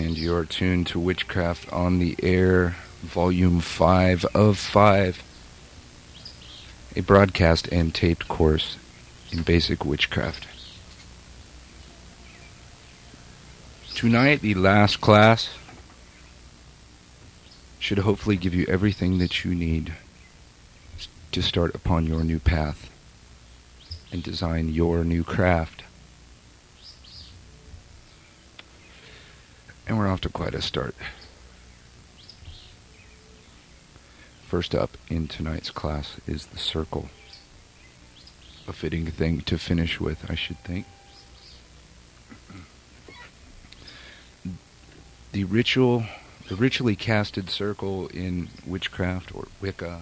and you're tuned to Witchcraft on the Air, Volume 5 of 5, a broadcast and taped course in basic witchcraft. Tonight, the last class should hopefully give you everything that you need to start upon your new path and design your new craft. And we're off to quite a start. First up in tonight's class is the circle. A fitting thing to finish with, I should think. The ritually casted circle in witchcraft or Wicca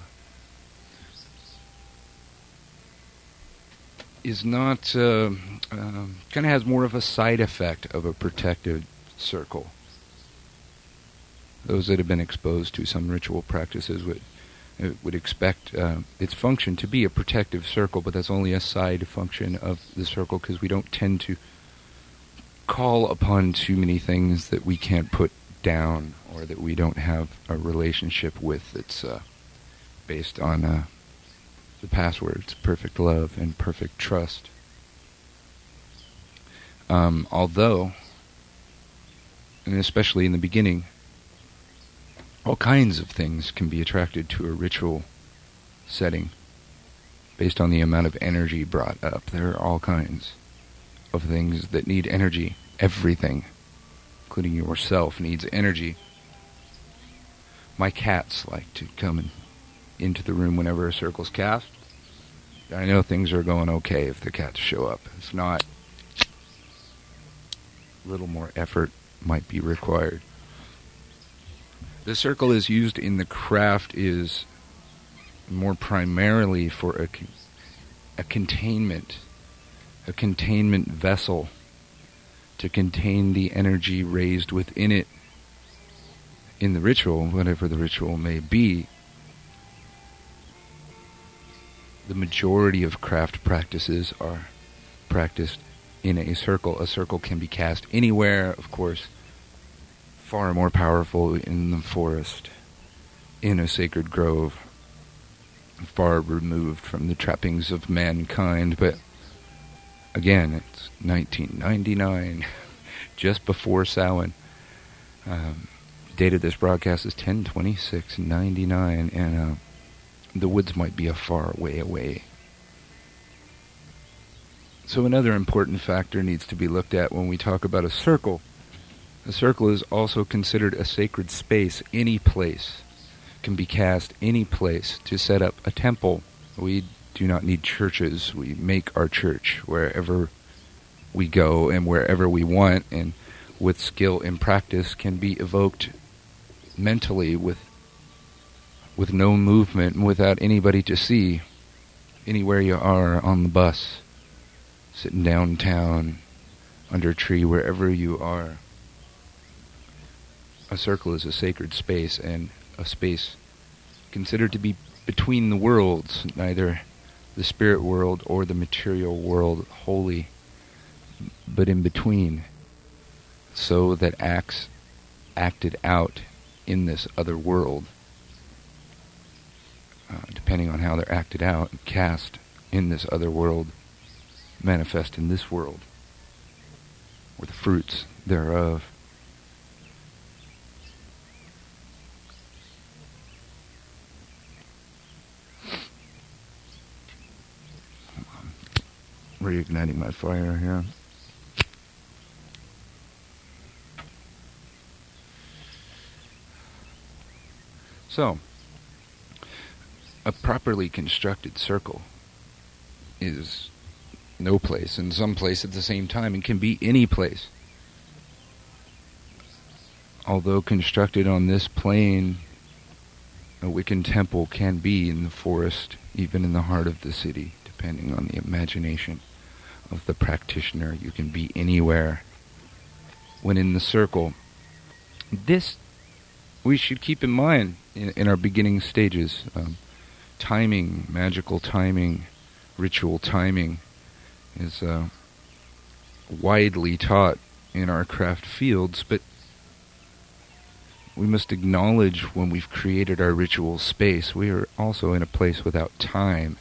is not, kind of has more of a side effect of a protective circle. Those that have been exposed to some ritual practices would expect its function to be a protective circle, but that's only a side function of the circle because we don't tend to call upon too many things that we can't put down or that we don't have a relationship with that's based on the passwords, perfect love and perfect trust. Although, and especially in the beginning, all kinds of things can be attracted to a ritual setting based on the amount of energy brought up. There are all kinds of things that need energy. Everything, including yourself, needs energy. My cats like to come into the room whenever a circle's cast. I know things are going okay if the cats show up. If not, a little more effort might be required. The circle is used in the craft is more primarily for a containment vessel to contain the energy raised within it in the ritual, whatever the ritual may be. The majority of craft practices are practiced in a circle. A circle can be cast anywhere, of course. Far more powerful in the forest, in a sacred grove, far removed from the trappings of mankind. But again, it's 1999, just before Samhain. Date of this broadcast is 10/26/99, and the woods might be a far way away. So another important factor needs to be looked at when we talk about a circle. A circle is also considered a sacred space. Any place can be cast, any place to set up a temple. We do not need churches. We make our church wherever we go and wherever we want, and with skill and practice can be evoked mentally with no movement and without anybody to see. Anywhere you are, on the bus, sitting downtown, under a tree, wherever you are. A circle is a sacred space, and a space considered to be between the worlds, neither the spirit world or the material world wholly, but in between, so that acts acted out in this other world, depending on how they're acted out, cast in this other world, manifest in this world, or the fruits thereof. Reigniting my fire here. So, a properly constructed circle is no place and some place at the same time, and can be any place. Although constructed on this plane, a Wiccan temple can be in the forest, even in the heart of the city, depending on the imagination of the practitioner. You can be anywhere when in the circle. This we should keep in mind in our beginning stages. Timing, magical timing, ritual timing is widely taught in our craft fields, but we must acknowledge when we've created our ritual space, we are also in a place without time,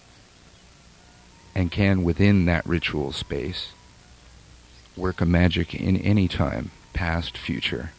and can, within that ritual space, work a magic in any time, past, future.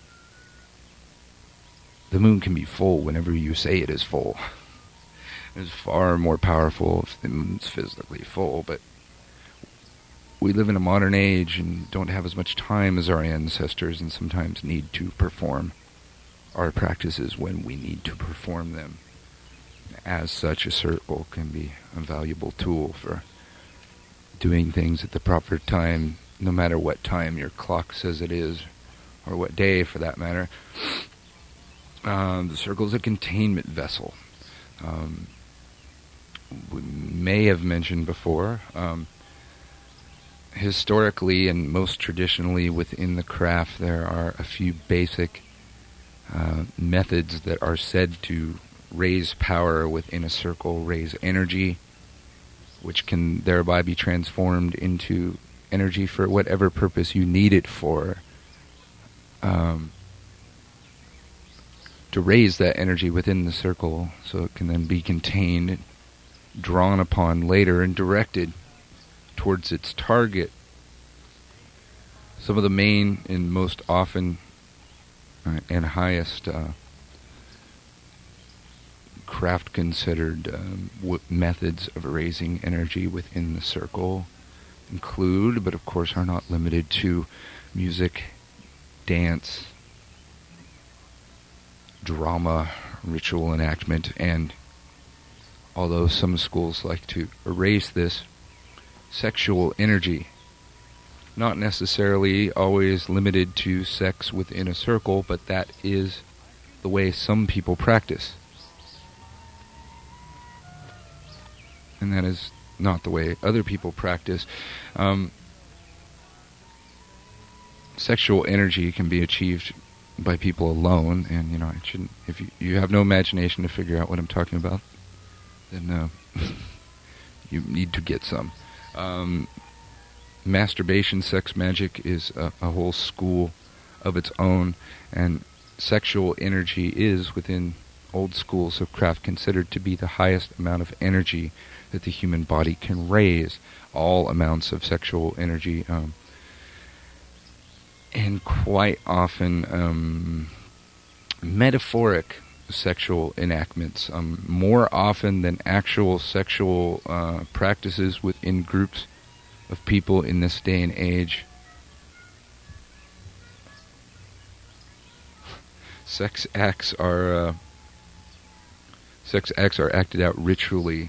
The moon can be full whenever you say it is full. It's far more powerful if the moon's physically full, but we live in a modern age and don't have as much time as our ancestors, and sometimes need to perform our practices when we need to perform them. As such, a circle can be a valuable tool for doing things at the proper time, no matter what time your clock says it is, or what day for that matter. The circle is a containment vessel. We may have mentioned before, historically and most traditionally within the craft, there are a few basic methods that are said to raise power within a circle, raise energy, which can thereby be transformed into energy for whatever purpose you need it for. To raise that energy within the circle so it can then be contained, drawn upon later, and directed towards its target. Some of the main and most often and highest craft considered methods of raising energy within the circle include, but of course are not limited to, music, dance, drama, ritual enactment, and, although some schools like to erase this, sexual energy. Not necessarily always limited to sex within a circle, but that is the way some people practice. And that is not the way other people practice. Sexual energy can be achieved by people alone, and it shouldn't. If you have no imagination to figure out what I'm talking about, then you need to get some. Masturbation, sex magic is a whole school of its own, and sexual energy is, within old schools of craft, considered to be the highest amount of energy that the human body can raise. All amounts of sexual energy, and quite often metaphoric sexual enactments, more often than actual sexual practices within groups of people in this day and age. Sex acts are acted out ritually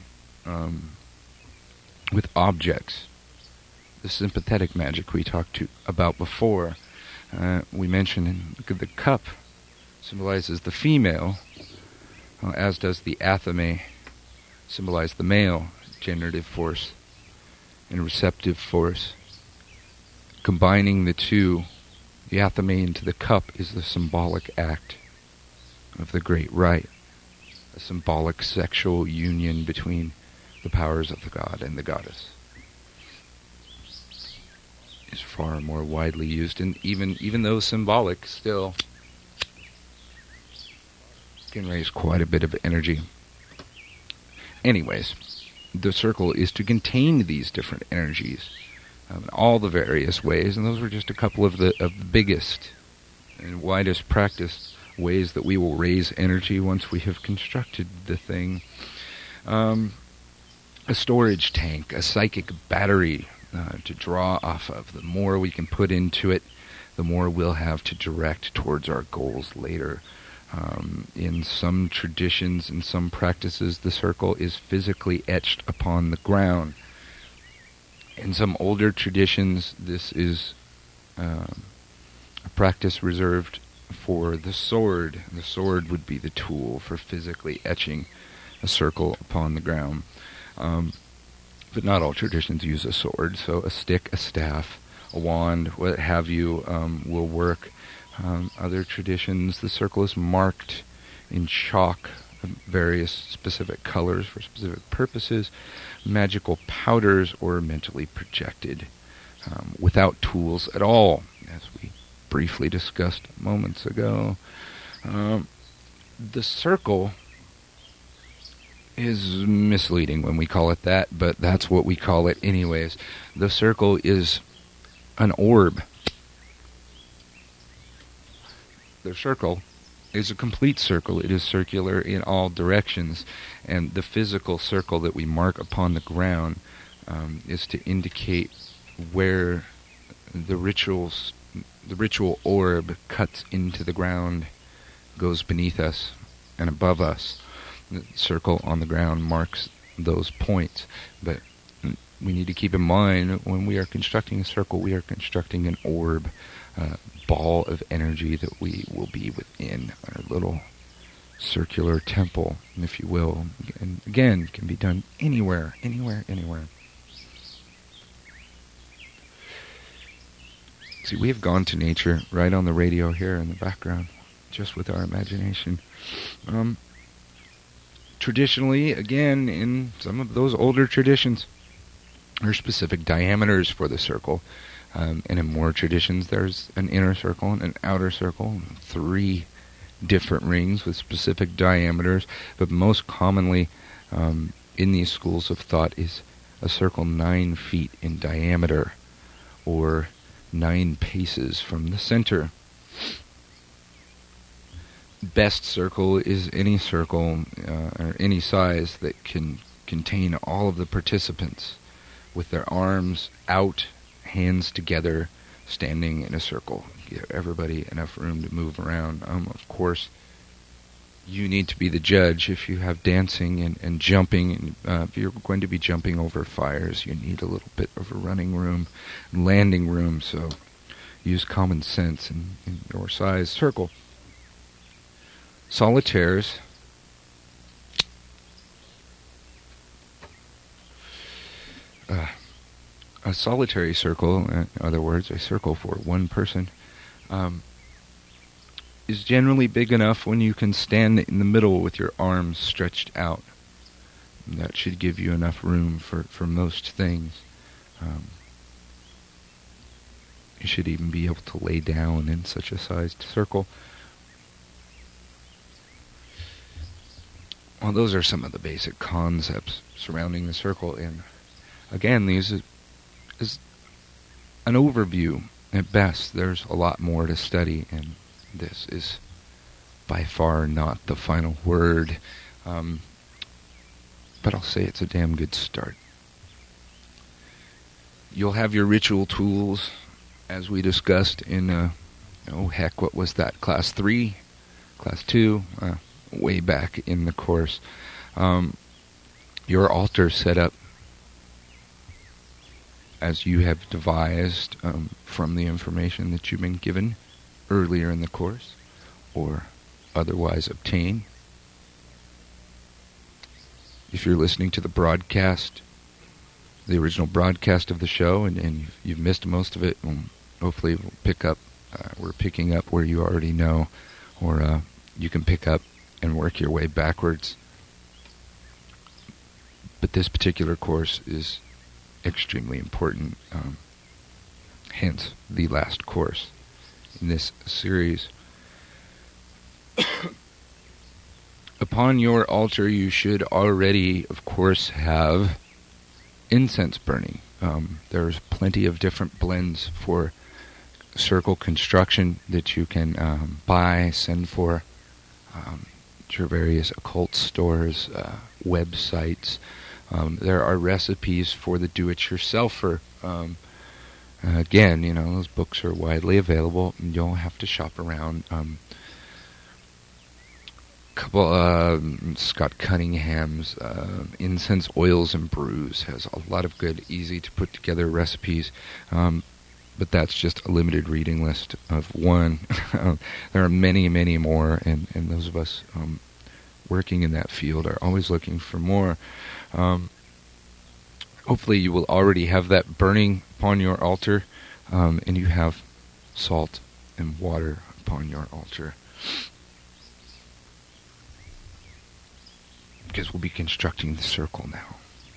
with objects. The sympathetic magic we talked about before. We mentioned the cup symbolizes the female, as does the athame symbolize the male, generative force and receptive force. Combining the two, the athame into the cup, is the symbolic act of the great rite, a symbolic sexual union between the powers of the god and the goddess. Is far more widely used, and even though symbolic, still can raise quite a bit of energy. Anyways, the circle is to contain these different energies in all the various ways, and those were just a couple of the biggest and widest practiced ways that we will raise energy once we have constructed the thing. A storage tank, a psychic battery to draw off of. The more we can put into it, the more we'll have to direct towards our goals later. In some traditions and some practices, the circle is physically etched upon the ground. In some older traditions, this is a practice reserved for the sword. The sword would be the tool for physically etching a circle upon the ground. But not all traditions use a sword, so a stick, a staff, a wand, what have you, will work. Other traditions, the circle is marked in chalk of various specific colors for specific purposes, magical powders, or mentally projected without tools at all, as we briefly discussed moments ago. The circle is misleading when we call it that, but that's what we call it anyways. The circle is an orb. The circle is a complete circle. It is circular in all directions, and the physical circle that we mark upon the ground is to indicate where the ritual orb cuts into the ground, goes beneath us and above us. The circle on the ground marks those points, but we need to keep in mind when we are constructing a circle, we are constructing an orb, ball of energy that we will be within our little circular temple, if you will. And again, can be done anywhere. See, we have gone to nature right on the radio here in the background, just with our imagination. Traditionally, again, in some of those older traditions, there are specific diameters for the circle. And in more traditions, there's an inner circle and an outer circle, 3 different rings with specific diameters. But most commonly, in these schools of thought, is a circle 9 feet in diameter, or 9 paces from the center. Best circle is any circle or any size that can contain all of the participants with their arms out, hands together, standing in a circle. Give everybody enough room to move around. Of course, you need to be the judge if you have dancing and jumping. If you're going to be jumping over fires, you need a little bit of a running room, landing room, so use common sense in your size circle. Solitaires a solitary circle, in other words, a circle for one person, is generally big enough when you can stand in the middle with your arms stretched out. And that should give you enough room for most things. You should even be able to lay down in such a sized circle. Well, those are some of the basic concepts surrounding the circle, and again, these is an overview at best. There's a lot more to study, and this is by far not the final word, but I'll say it's a damn good start. You'll have your ritual tools, as we discussed in, what was that, class 3, class 2, way back in the course. Your altar setup, as you have devised from the information that you've been given earlier in the course, or otherwise obtained. If you're listening to the broadcast, the original broadcast of the show, and you've missed most of it, hopefully we'll pick up. We're picking up where you already know, or you can pick up and work your way backwards. But this particular course is extremely important, hence the last course in this series. Upon your altar, you should already, of course, have incense burning. There's plenty of different blends for circle construction that you can buy, send for your various occult stores, websites. There are recipes for the do-it-yourselfer. Again, those books are widely available. You'll have to shop around. Scott Cunningham's Incense Oils and Brews has a lot of good, easy to put together recipes. But that's just a limited reading list of one. There are many, many more, and those of us working in that field are always looking for more. Hopefully you will already have that burning upon your altar, and you have salt and water upon your altar. Because we'll be constructing the circle now.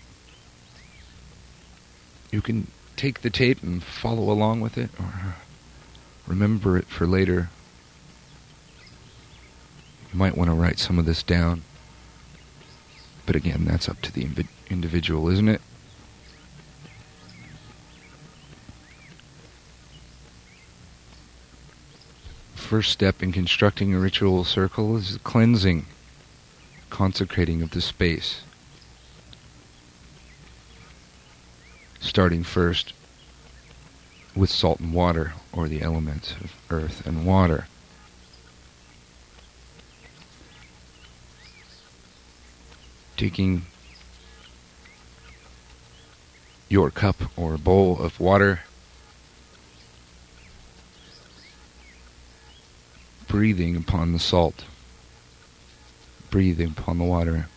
You can take the tape and follow along with it, or remember it for later. You might want to write some of this down. But again, that's up to the individual, isn't it? First step in constructing a ritual circle is cleansing, consecrating of the space. Starting first with salt and water, or the elements of earth and water. Taking your cup or bowl of water, breathing upon the salt, breathing upon the water.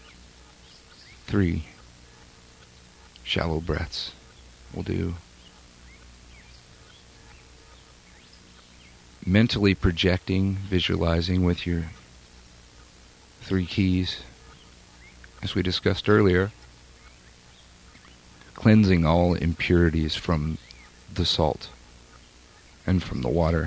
3 shallow breaths will do. Mentally projecting, visualizing with your 3 keys, as we discussed earlier, cleansing all impurities from the salt and from the water.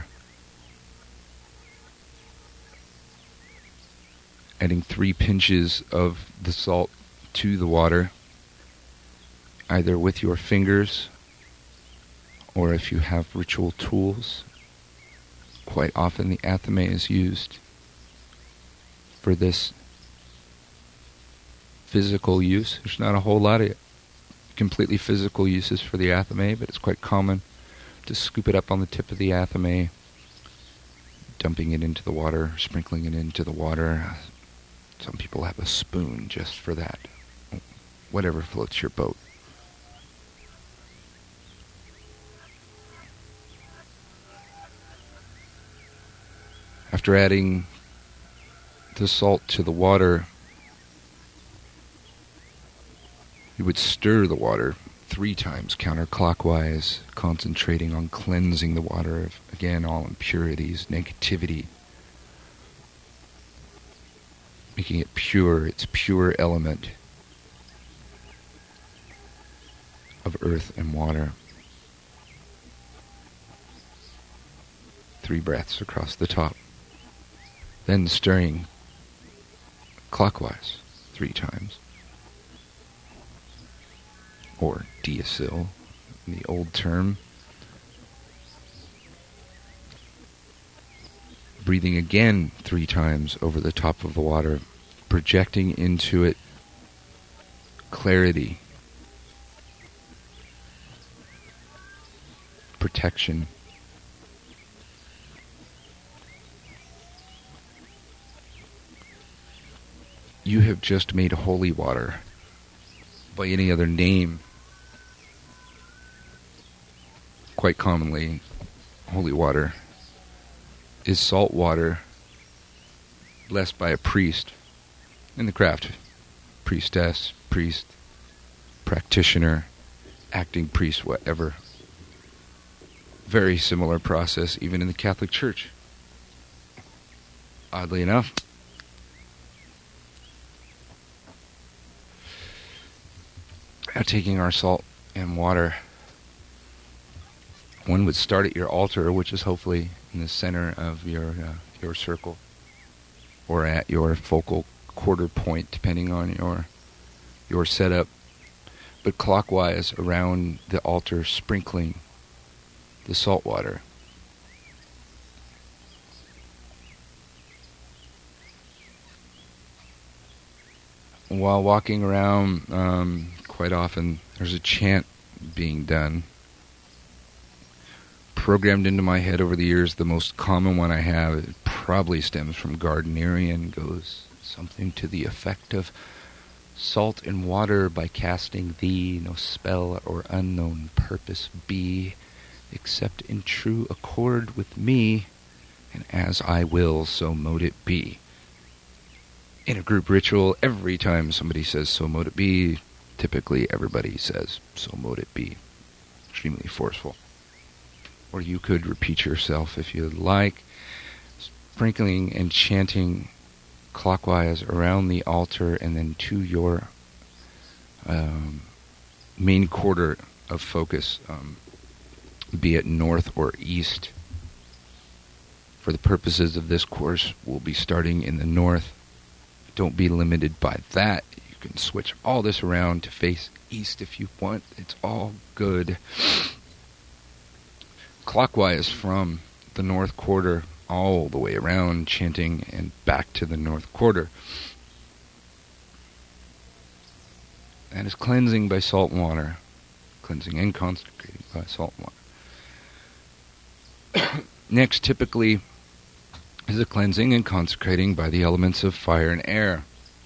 Adding 3 pinches of the salt to the water, either with your fingers or if you have ritual tools. Quite often the athame is used for this physical use. There's not a whole lot of completely physical uses for the athame, but it's quite common to scoop it up on the tip of the athame, dumping it into the water, sprinkling it into the water. Some people have a spoon just for that. Whatever floats your boat. After adding the salt to the water, you would stir the water 3 times counterclockwise, concentrating on cleansing the water of, again, all impurities, negativity, making it pure, its pure element of earth and water. 3 breaths across the top. Then stirring clockwise 3 times. Or diasil, the old term. Breathing again 3 times over the top of the water, projecting into it clarity, protection. You have just made holy water. By any other name, quite commonly, holy water is salt water blessed by a priest in the craft. Priestess, priest, practitioner, acting priest, whatever. Very similar process even in the Catholic Church. Oddly enough. Now taking our salt and water, one would start at your altar, which is hopefully in the center of your circle, or at your focal quarter point, depending on your setup, but clockwise around the altar, sprinkling the salt water. While walking around, quite often there's a chant being done. Programmed into my head over the years, the most common one I have, it probably stems from Gardnerian, goes something to the effect of, salt and water by casting thee, no spell or unknown purpose be, except in true accord with me, and as I will, so mote it be. In a group ritual, every time somebody says, so mote it be, typically everybody says, so mote it be. Extremely forceful. Or you could repeat yourself if you'd like, sprinkling and chanting clockwise around the altar and then to your main quarter of focus, be it north or east For the purposes of this course, we'll be starting in the north. Don't be limited by that. You can switch all this around to face east if you want. It's all good. Clockwise from the north quarter all the way around, chanting and back to the north quarter. That is cleansing by salt water. Cleansing and consecrating by salt water. Next, typically, is a cleansing and consecrating by the elements of fire and air.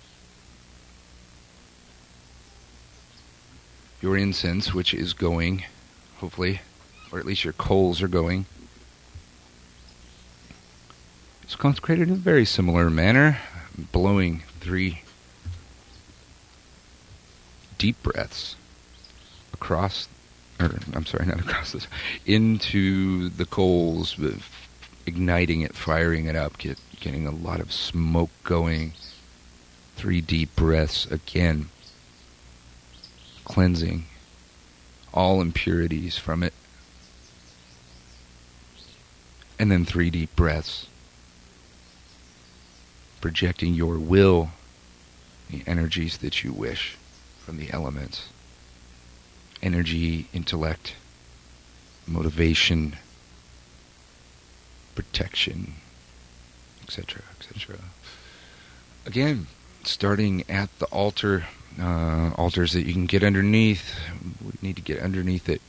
Your incense, which is going, hopefully, or at least your coals are going, is consecrated in a very similar manner, blowing 3 deep breaths into the coals, igniting it, firing it up, getting a lot of smoke going. 3 deep breaths again, cleansing all impurities from it. And then 3 deep breaths, projecting your will, the energies that you wish from the elements. Energy, intellect, motivation, protection, etc., etc. Again, starting at the altar, altars that you can get underneath. We need to get underneath it.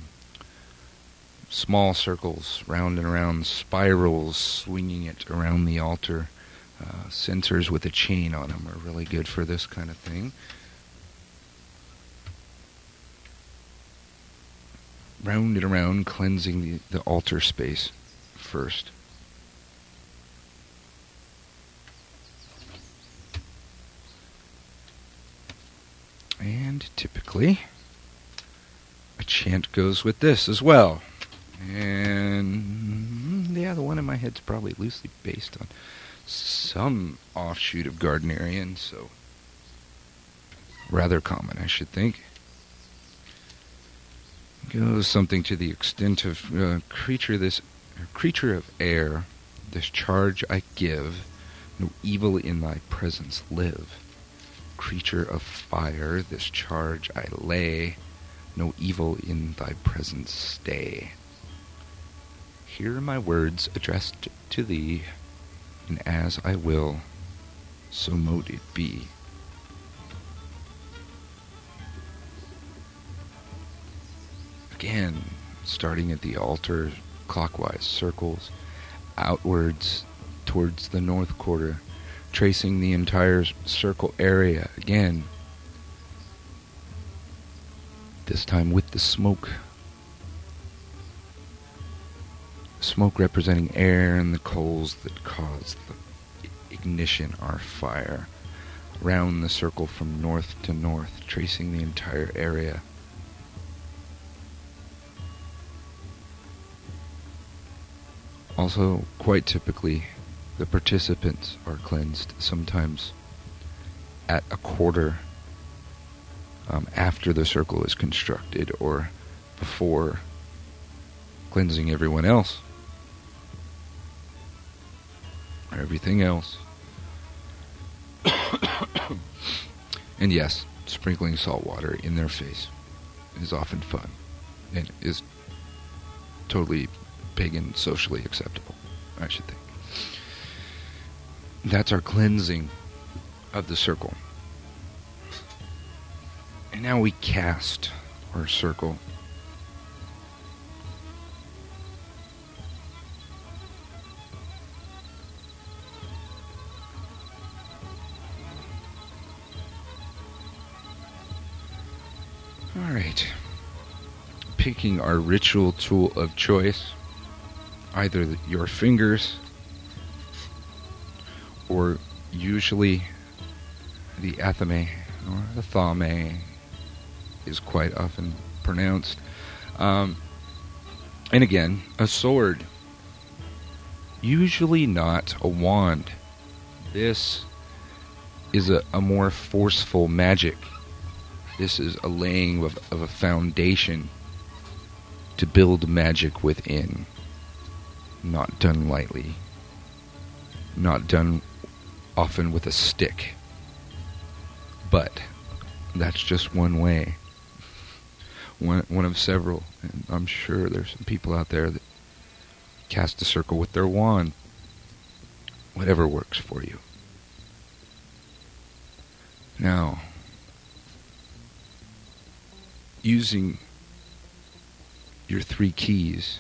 Small circles, round and around, spirals, swinging it around the altar. Censers with a chain on them are really good for this kind of thing. Round and around, cleansing the altar space first. And typically, a chant goes with this as well. And yeah, the one in my head's probably loosely based on some offshoot of Gardnerian, so rather common, I should think. Goes something to the extent of creature of air, this charge I give, no evil in thy presence live. Creature of fire, this charge I lay, no evil in thy presence stay. Hear my words addressed to thee, and as I will, so mote it be. Again, starting at the altar, clockwise circles, outwards towards the north quarter, tracing the entire circle area again. This time with the smoke. Smoke representing air and the coals that cause the ignition, our fire. Round the circle from north to north, tracing the entire area. Also, quite typically, the participants are cleansed sometimes at a quarter after the circle is constructed or before cleansing everyone else or everything else. And yes, sprinkling salt water in their face is often fun and is totally pagan, socially acceptable, I should think. That's our cleansing of the circle. And now we cast our circle. All right. Picking our ritual tool of choice. Either your fingers or usually the athame or the thame is quite often pronounced. And again, a sword. Usually not a wand. This is a more forceful magic. This is a laying of a foundation to build magic within. Not done lightly. not done often with a stick. But that's just one way. One of several. And I'm sure there's some people out there that cast a circle with their wand. Whatever works for you. Now, using your 3 keys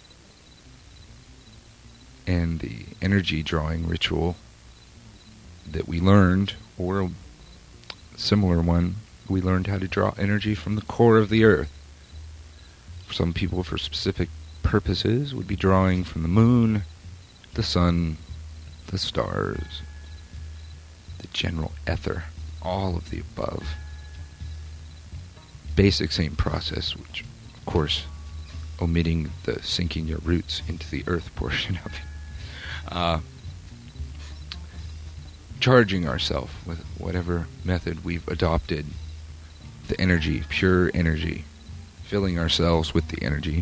and the energy drawing ritual that we learned, or a similar one, we learned how to draw energy from the core of the earth. Some people, for specific purposes, would be drawing from the moon, the sun, the stars, the general ether, all of the above. Basic same process, which, of course, omitting the sinking your roots into the earth portion of it. Charging ourselves with whatever method we've adopted, the energy, pure energy, filling ourselves with the energy.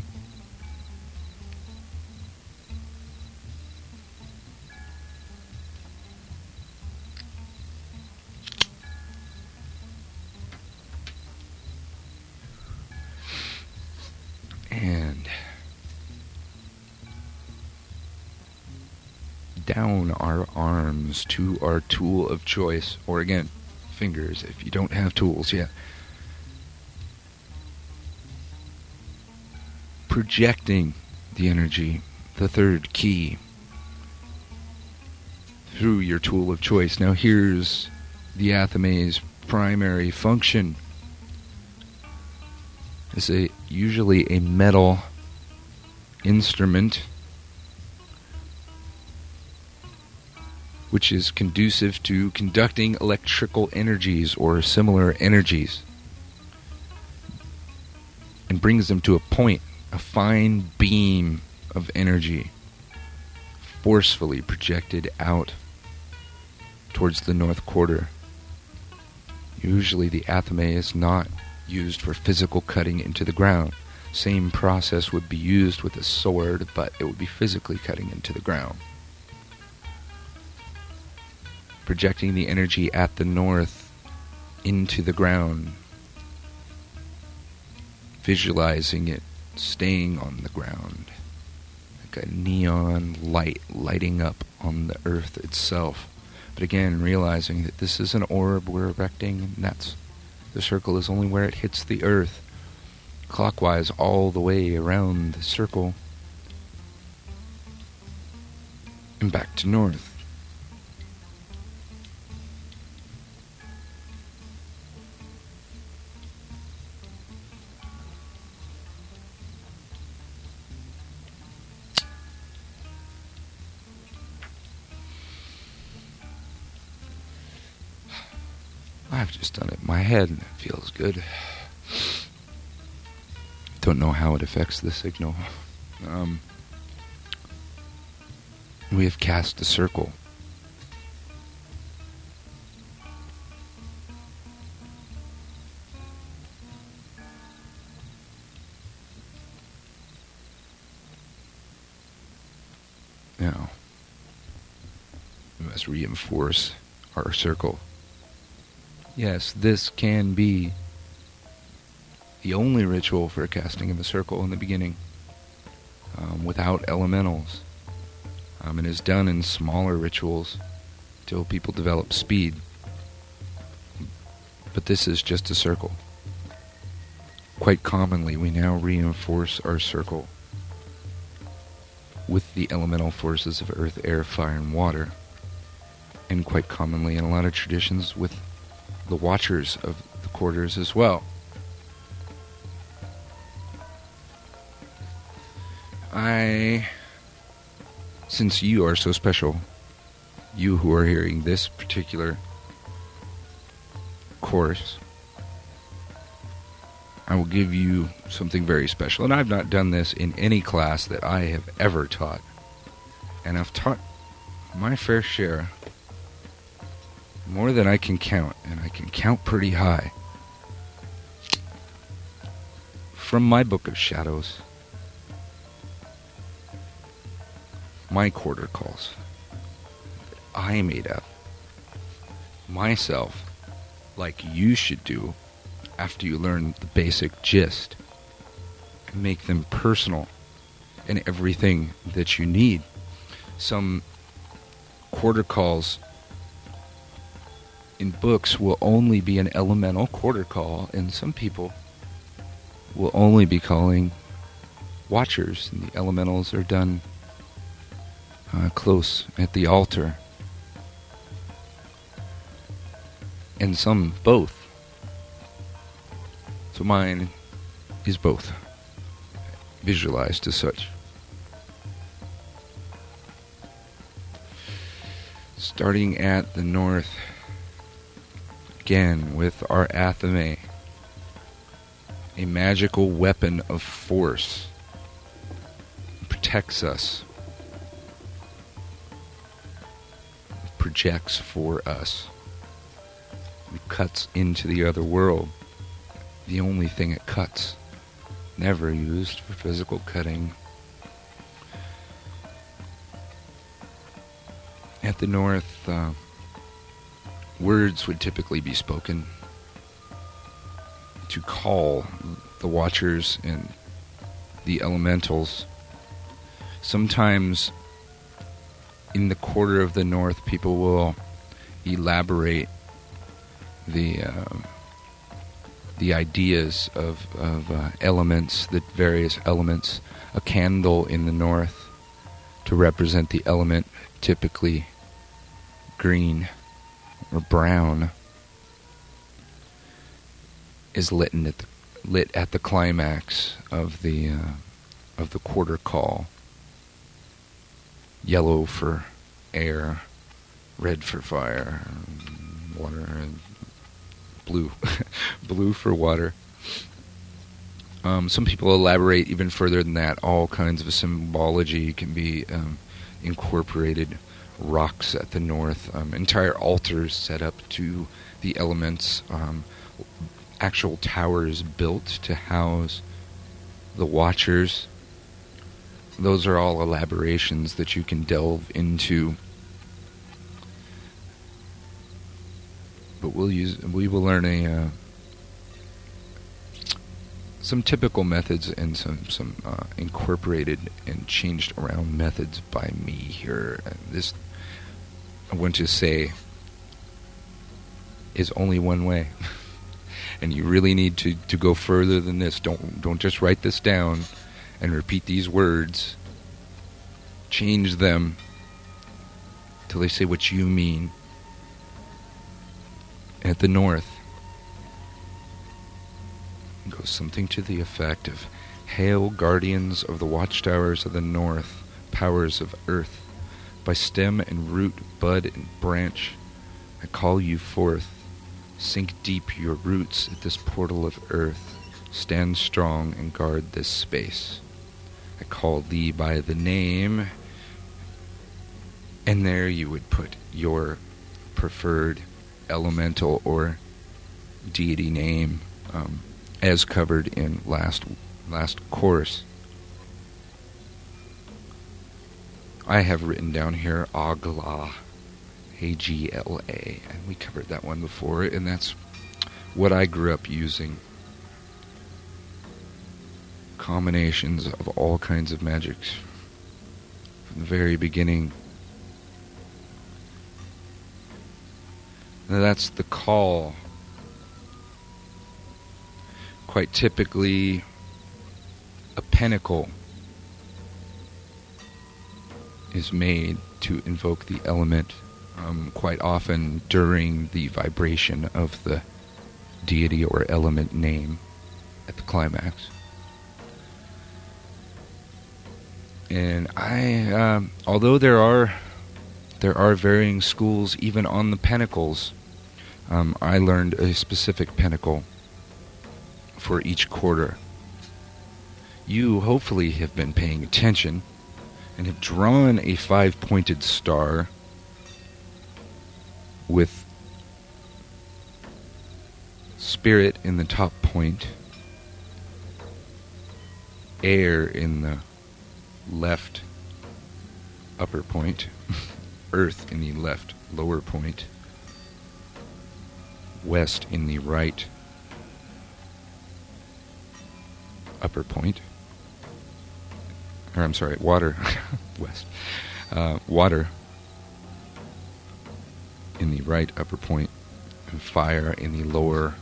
And down our arms to our tool of choice, or again, fingers if you don't have tools yet. Projecting the energy, the 3rd key, through your tool of choice. Now here's the Athame's primary function. It's usually a metal instrument which is conducive to conducting electrical energies or similar energies, and brings them to a point, a fine beam of energy, forcefully projected out towards the North Quarter. Usually the athame is not used for physical cutting into the ground. Same process would be used with a sword, but it would be physically cutting into the ground. Projecting the energy at the north into the ground. Visualizing it staying on the ground. Like a neon light lighting up on the earth itself. But again, realizing that this is an orb we're erecting, and that's the circle is only where it hits the earth. Clockwise all the way around the circle. And back to north. I've just done it in my head and it feels good. Don't know how it affects the signal. We have cast a circle. Now, we must reinforce our circle. Yes, this can be the only ritual for casting of a circle in the beginning, without elementals. And is done in smaller rituals till people develop speed. But this is just a circle. Quite commonly, we now reinforce our circle with the elemental forces of earth, air, fire, and water. And quite commonly, in a lot of traditions, with the watchers of the quarters as well. Since you are so special, you who are hearing this particular course, I will give you something very special. And I've not done this in any class that I have ever taught. And I've taught my fair share, more than I can count, and I can count pretty high. From my Book of Shadows, my quarter calls, I made up myself, like you should do after you learn the basic gist. Make them personal in everything that you need. Some quarter calls in books will only be an elemental quarter call, and some people will only be calling watchers, and the elementals are done close at the altar. And some both. So mine is both, visualized as such. Starting at the north, again with our Athame, a magical weapon of force, protects us, projects for us, it cuts into the other world. The only thing it cuts, never used for physical cutting. At the north, words would typically be spoken to call the watchers and the elementals. Sometimes in the quarter of the north, people will elaborate the ideas of elements, the various elements. A candle in the north to represent the element, typically green or brown, is lit at the climax of the quarter call. Yellow for air, red for fire, water, and blue blue for water. Some people elaborate even further than that. All kinds of symbology can be incorporated. Rocks at the north, entire altars set up to the elements, actual towers built to house the watchers. Those are all elaborations that you can delve into. But we will learn some typical methods and some incorporated and changed around methods by me here. This, I want to say, is only one way. And you really need to go further than this. Don't just write this down and repeat these words. Change them till they say what you mean. At the north, goes something to the effect of, "Hail, guardians of the watchtowers of the north, powers of earth. By stem and root, bud and branch, I call you forth. Sink deep your roots at this portal of earth. Stand strong and guard this space. I call thee by the name." And there you would put your preferred elemental or deity name, as covered in last course. I have written down here Agla, A-G-L-A, and we covered that one before, and that's what I grew up using. Combinations of all kinds of magics from the very beginning. Now that's the call. Quite typically, a pentacle is made to invoke the element, quite often during the vibration of the deity or element name at the climax. And although there are varying schools even on the pentacles, I learned a specific pentacle for each quarter. You hopefully have been paying attention and have drawn a 5-pointed star with spirit in the top point, air in the left upper point, earth in the left lower point, west in the right upper point, or I'm sorry, water, west, water in the right upper point, and fire in the lower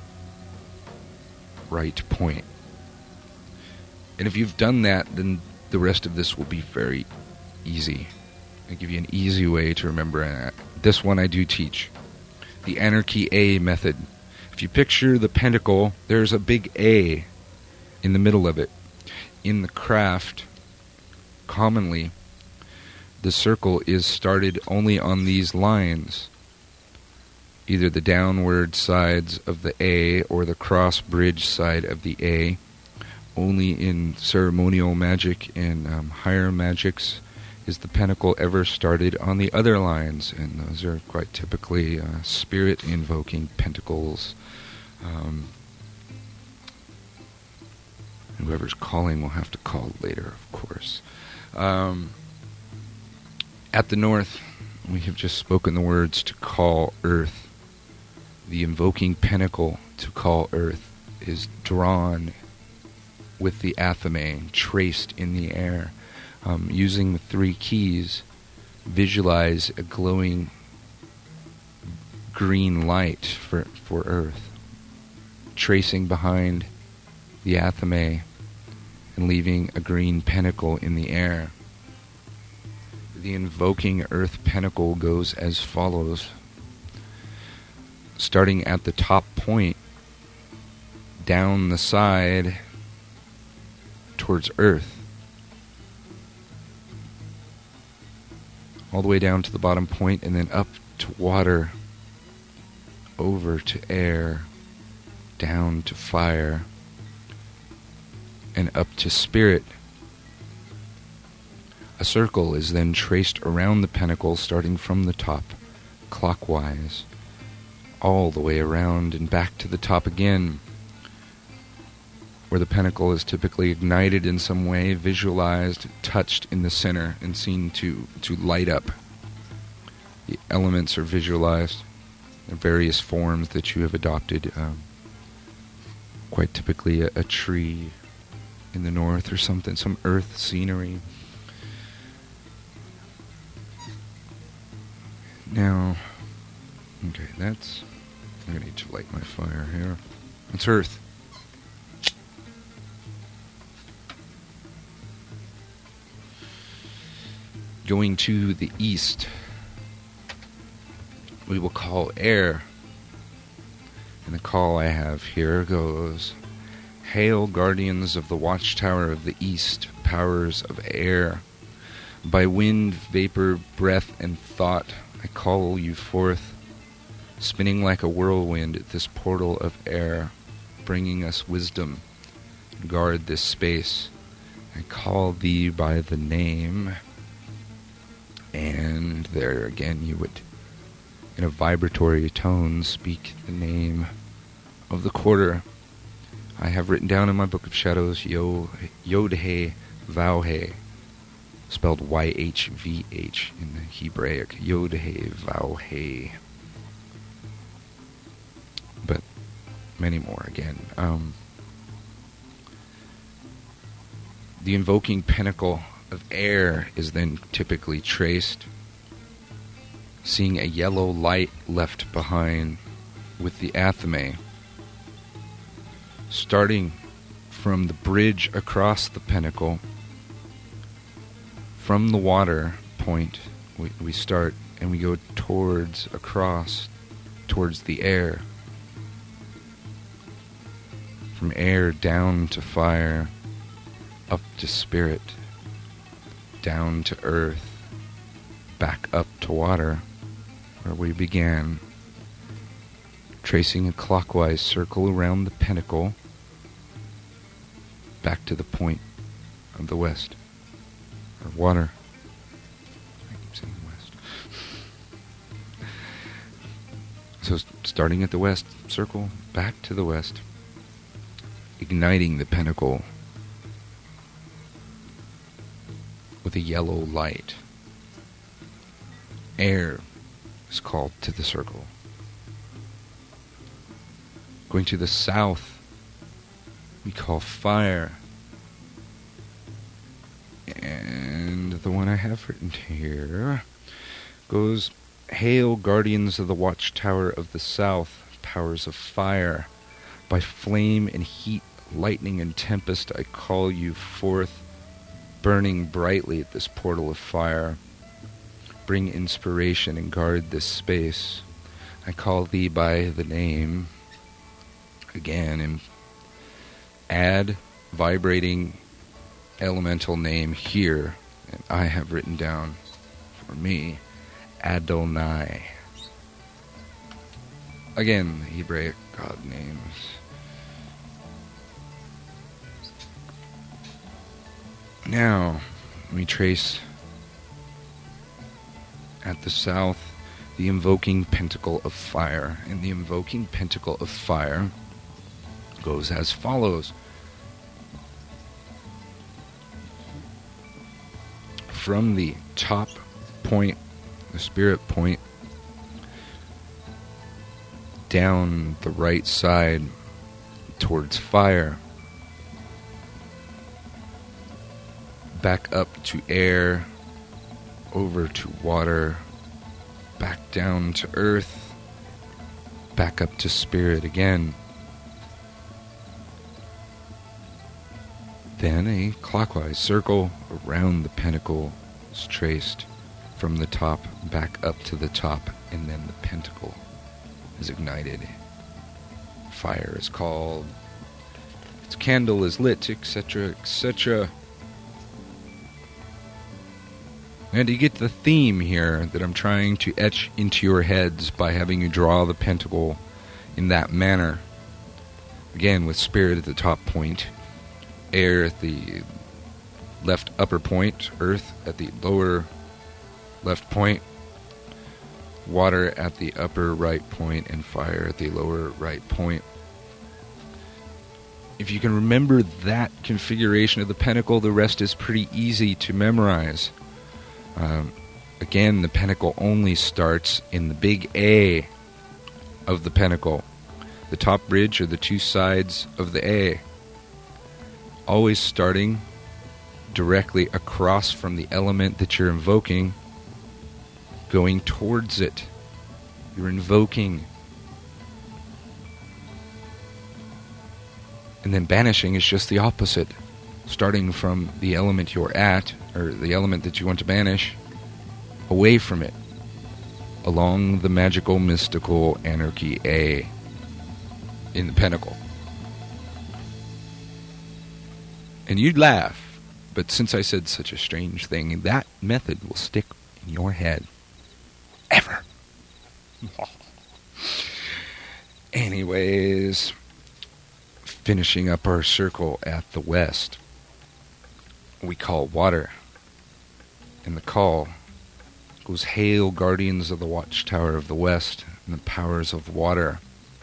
right point. And if you've done that, then the rest of this will be very easy. I'll give you an easy way to remember that. This one I do teach. The Anarchy A method. If you picture the pentacle, there's a big A in the middle of it. In the craft, commonly, the circle is started only on these lines. Either the downward sides of the A or the cross bridge side of the A. Only in ceremonial magic and higher magics is the pentacle ever started on the other lines, and those are quite typically spirit-invoking pentacles. Whoever's calling will have to call later, of course. At the north, we have just spoken the words to call earth. The invoking pentacle to call earth is drawn with the athame, traced in the air. Using the 3 keys, visualize a glowing green light for earth, tracing behind the athame and leaving a green pentacle in the air. The invoking earth pentacle goes as follows. Starting at the top point, down the side towards earth, all the way down to the bottom point, and then up to water, over to air, down to fire, and up to spirit. A circle is then traced around the pentacle, starting from the top, clockwise, all the way around and back to the top again, where the pentacle is typically ignited in some way, visualized, touched in the center, and seen to light up. The elements are visualized in various forms that you have adopted. Quite typically a tree in the north or something, some earth scenery. Now, okay, I'm going to need to light my fire here. It's earth. Going to the east, we will call air. And the call I have here goes, Hail, guardians of the watchtower of the east, powers of air. By wind, vapor, breath, and thought, I call you forth, spinning like a whirlwind at this portal of air, bringing us wisdom. Guard this space. I call thee by the name. And there again you would, in a vibratory tone, speak the name of the quarter. I have written down in my Book of Shadows, Yod-He Vau-He, spelled Y-H-V-H in the Hebraic, Yod-He Vau-He. But many more again. The invoking pinnacle of air is then typically traced, seeing a yellow light left behind with the athame, starting from the bridge across the pinnacle. From the water point, we start and we go across towards the air. From air down to fire, up to spirit, down to earth, back up to water, where we began, tracing a clockwise circle around the pinnacle, back to the point of the west, or water. I keep saying west. So starting at the west, circle back to the west, igniting the pinnacle with a yellow light. Air is called to the circle. Going to the south, we call fire. And the one I have written here goes, Hail, guardians of the watchtower of the south, powers of fire. By flame and heat, lightning and tempest, I call you forth, burning brightly at this portal of fire. Bring inspiration and guard this space. I call thee by the name. Again, and add vibrating elemental name here. And I have written down for me, Adonai. Again, the Hebraic God names. Now, we trace at the south the invoking pentacle of fire. And the invoking pentacle of fire goes as follows. From the top point, the spirit point, down the right side towards fire, back up to air, over to water, back down to earth, back up to spirit again. Then a clockwise circle around the pentacle is traced from the top back up to the top, and then the pentacle is ignited. Fire is called, its candle is lit, etc., etc. And you get the theme here that I'm trying to etch into your heads by having you draw the pentacle in that manner. Again, with spirit at the top point, air at the left upper point, earth at the lower left point, water at the upper right point, and fire at the lower right point. If you can remember that configuration of the pentacle, the rest is pretty easy to memorize. Again, the pentacle only starts in the big A of the pentacle. The top bridge are the two sides of the A. Always starting directly across from the element that you're invoking, going towards it. You're invoking. And then banishing is just the opposite. Starting from the element you're at, or the element that you want to banish, away from it, along the magical, mystical anarchy A in the pentacle. And you'd laugh, but since I said such a strange thing, that method will stick in your head ever. Anyways, finishing up our circle at the west, we call water. And the call goes, Hail, guardians of the watchtower of the west, and the powers of water.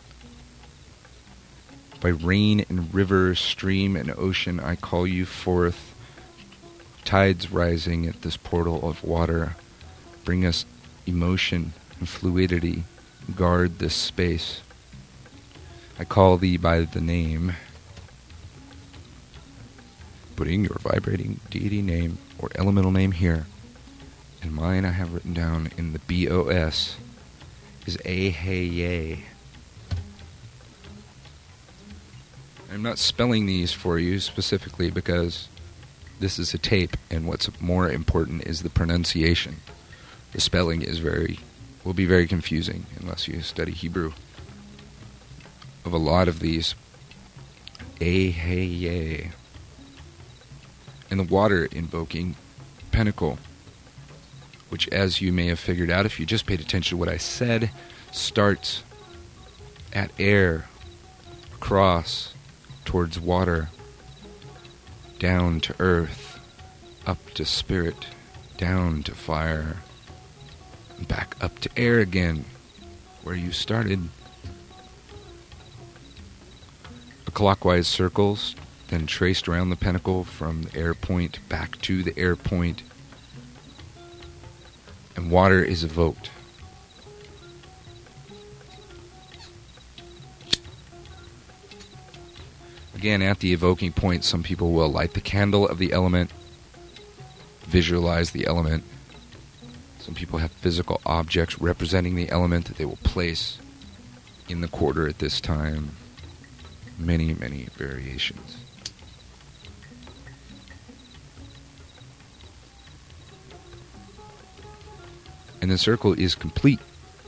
By rain and river, stream and ocean, I call you forth. Tides rising at this portal of water, bring us emotion and fluidity. Guard this space. I call thee by the name, putting your vibrating deity name or elemental name here. And mine I have written down in the BOS is Aheye. I'm not spelling these for you specifically because this is a tape, and what's more important is the pronunciation. The spelling will be very confusing unless you study Hebrew. Of a lot of these, Aheye. And the water invoking pentacle, which, as you may have figured out if you just paid attention to what I said, starts at air, across towards water, down to earth, up to spirit, down to fire, and back up to air again, where you started. The clockwise circles then traced around the pentacle from the air point back to the air point. and water is evoked. Again, at the evoking point, some people will light the candle of the element, visualize the element. Some people have physical objects representing the element that they will place in the quarter at this time. Many, many variations. And the circle is complete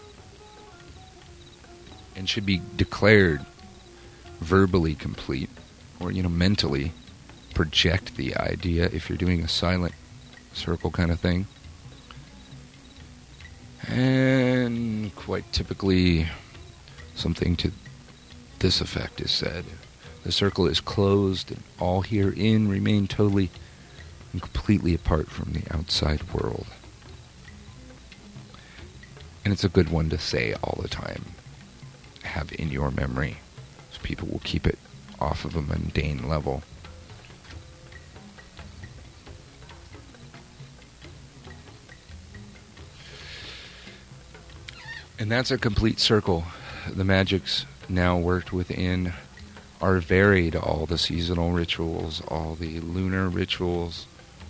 and should be declared verbally complete, or mentally project the idea if you're doing a silent circle kind of thing. And quite typically something to this effect is said: the circle is closed and all herein remain totally and completely apart from the outside world. And it's a good one to say all the time, have in your memory, so people will keep it off of a mundane level. And that's a complete circle. The magics now worked within are varied. All the seasonal rituals, all the lunar rituals,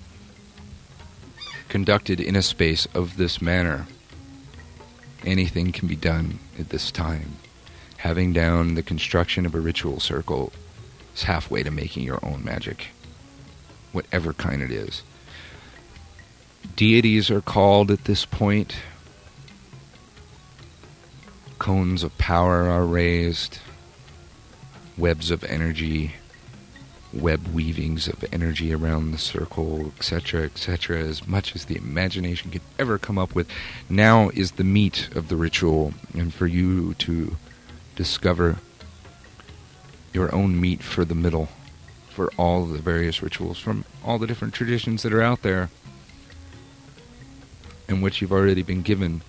conducted in a space of this manner. Anything can be done at this time. Having down the construction of a ritual circle is halfway to making your own magic, whatever kind it is. Deities are called at this point. Cones of power are raised. Webs of energy, web weavings of energy around the circle, etc., as much as the imagination could ever come up with. Now is the meat of the ritual, and for you to discover your own meat for the middle, for all of the various rituals from all the different traditions that are out there, and which you've already been given.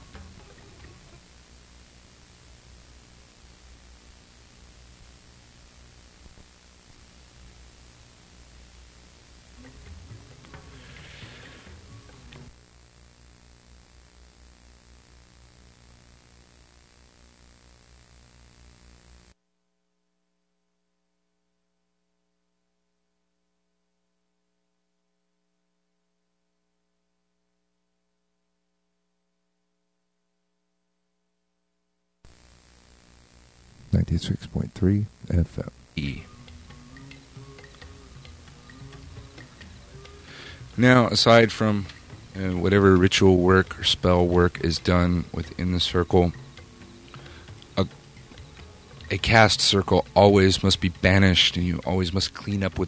.3 FM. Now, aside from whatever ritual work or spell work is done within the circle, a cast circle always must be banished, and you always must clean up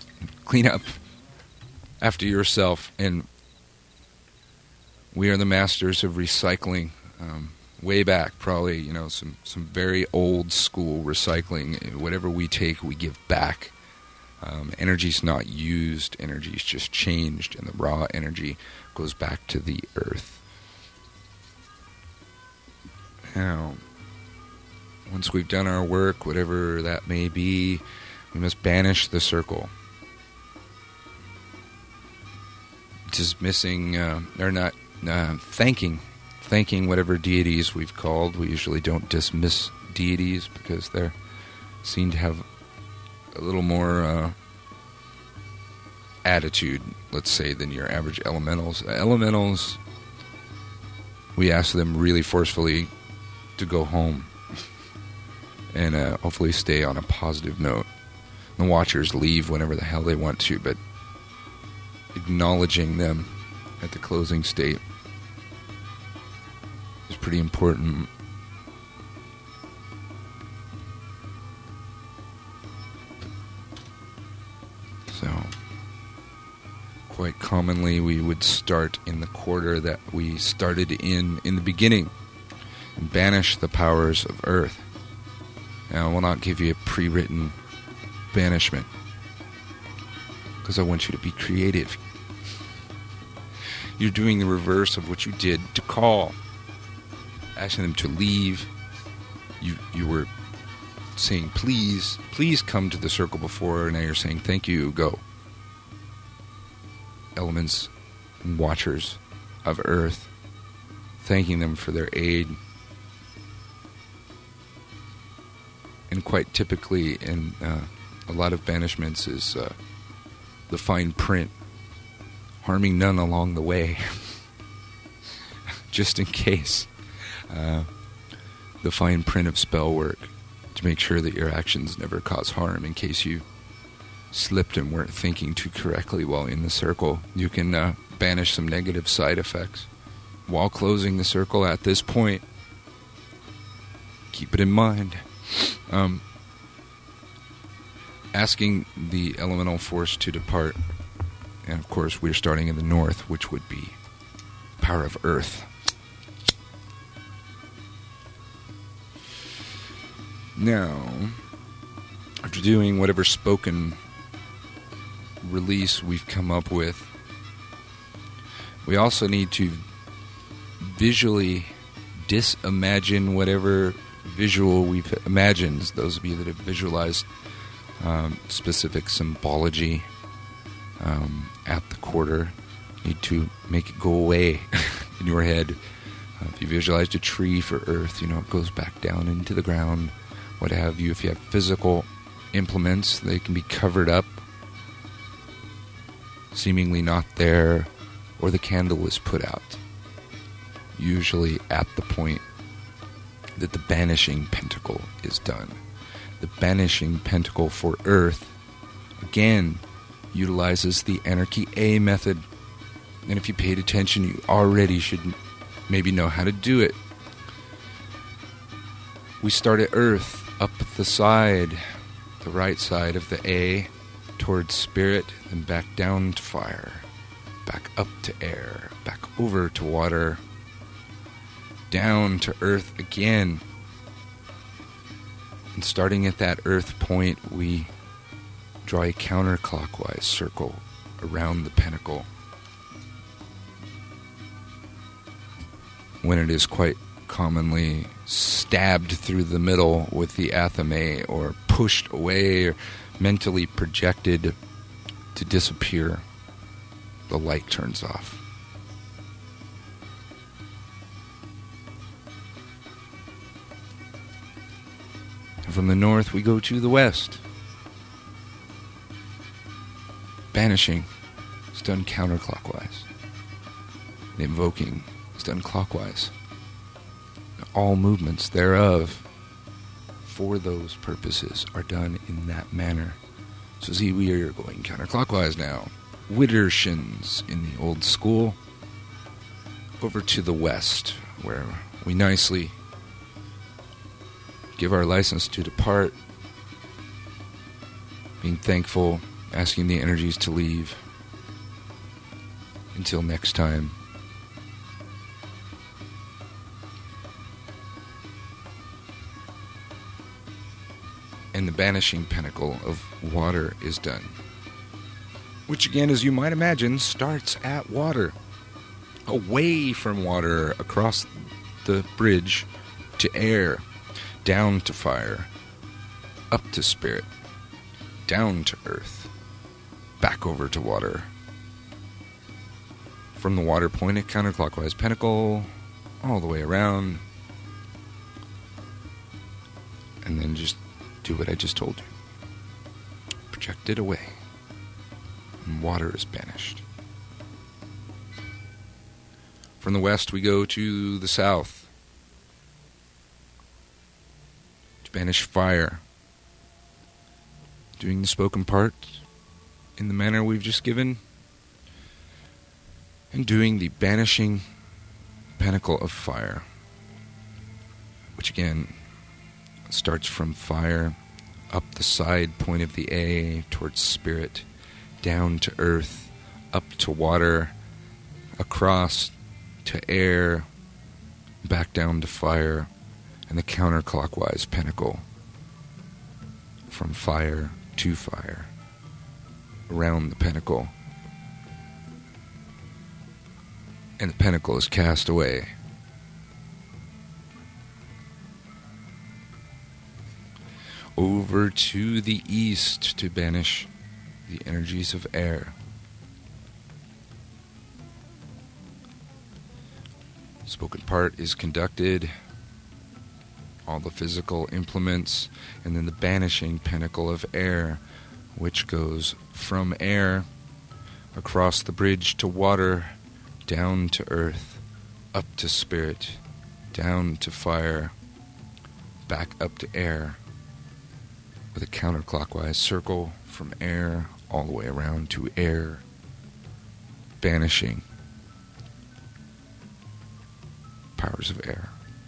after yourself. And we are the masters of recycling. Way back, probably, some very old school recycling. Whatever we take, we give back. Energy's not used, energy's just changed, and the raw energy goes back to the earth. Now, once we've done our work, whatever that may be, we must banish the circle. Dismissing, or not, thanking whatever deities we've called. We usually don't dismiss deities because they seem to have a little more attitude, let's say, than your average elementals. Elementals, we ask them really forcefully to go home and hopefully stay on a positive note. The Watchers leave whenever the hell they want to, but acknowledging them at the closing state is pretty important. So, quite commonly we would start in the quarter that we started in the beginning and banish the powers of Earth. Now, I will not give you a pre-written banishment because I want you to be creative. You're doing the reverse of what you did to call. Asking them to leave. You were saying, please come to the circle before. Now you're saying, thank you, go. Elements and watchers of Earth, thanking them for their aid. And quite typically in a lot of banishments is the fine print, harming none along the way, just in case. The fine print of spell work to make sure that your actions never cause harm in case you slipped and weren't thinking too correctly while in the circle. You can banish some negative side effects while closing the circle at this point. Keep it in mind. Asking the elemental force to depart. And of course we're starting in the north, which would be power of earth. Now, after doing whatever spoken release we've come up with, we also need to visually disimagine whatever visual we've imagined. Those of you that have visualized specific symbology at the quarter need to make it go away in your head. If you visualized a tree for earth, it goes back down into the ground, what have you. If you have physical implements, they can be covered up, seemingly not there, or the candle is put out, usually at the point that the banishing pentacle is done. The banishing pentacle for earth, again, utilizes the Anarchy A method. And if you paid attention, you already should maybe know how to do it. We start at earth, up the side, the right side of the A, towards spirit, then back down to fire, back up to air, back over to water, down to earth again. And starting at that earth point, we draw a counterclockwise circle around the pentacle. When it is quite commonly stabbed through the middle with the athame, or pushed away, or mentally projected to disappear, the light turns off. And from the north we go to the west. Banishing is done counterclockwise. The invoking is done clockwise. All movements thereof for those purposes are done in that manner. So see, we are going counterclockwise now. Widdershins in the old school. Over to the west, where we nicely give our license to depart, being thankful, asking the energies to leave. Until next time. And the banishing pentacle of water is done. Which again, as you might imagine, starts at water. Away from water, across the bridge, to air, down to fire, up to spirit, down to earth, back over to water. From the water point at counterclockwise pentacle, all the way around, and then just do what I just told you. Project it away, and water is banished. From the west we go to the south to banish fire, doing the spoken part in the manner we've just given, and doing the banishing pentacle of fire, which again starts from fire, up the side point of the A, towards spirit, down to earth, up to water, across to air, back down to fire, and the counterclockwise pentacle, from fire to fire, around the pentacle. And the pentacle is cast away. Over to the east to banish the energies of air. Spoken part is conducted, all the physical implements, and then the banishing pinnacle of air, which goes from air across the bridge to water, down to earth, up to spirit, down to fire, back up to air, with a counterclockwise circle from air all the way around to air, banishing powers of air.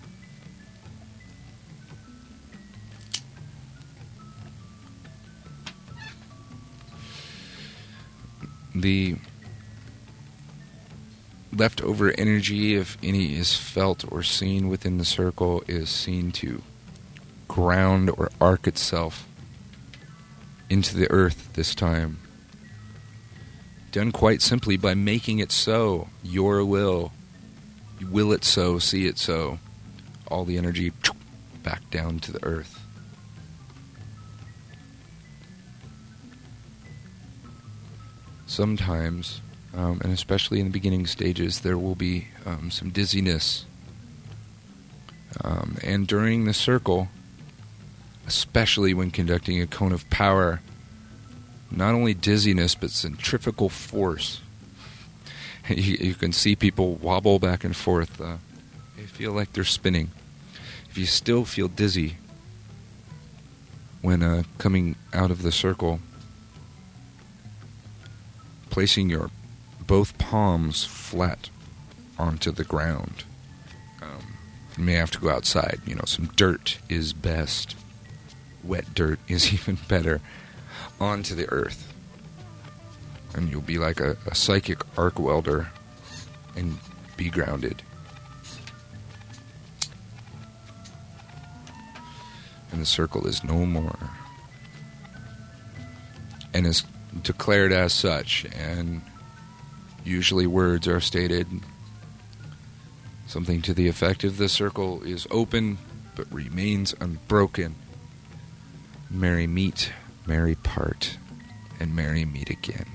The leftover energy, if any is felt or seen within the circle, is seen to ground or arc itself into the earth this time. Done quite simply by making it so. Your will. You will it so, see it so. All the energy back down to the earth. Sometimes, and especially in the beginning stages, there will be some dizziness. And during the circle, especially when conducting a cone of power, not only dizziness, but centrifugal force. You can see people wobble back and forth. They feel like they're spinning. If you still feel dizzy when coming out of the circle, placing your both palms flat onto the ground. You may have to go outside. Some dirt is best. Wet dirt is even better. Onto the earth. And you'll be like a psychic arc welder and be grounded. And the circle is no more. And is declared as such, and usually words are stated something to the effect of the circle is open but remains unbroken. Merry meet, merry part, and merry meet again.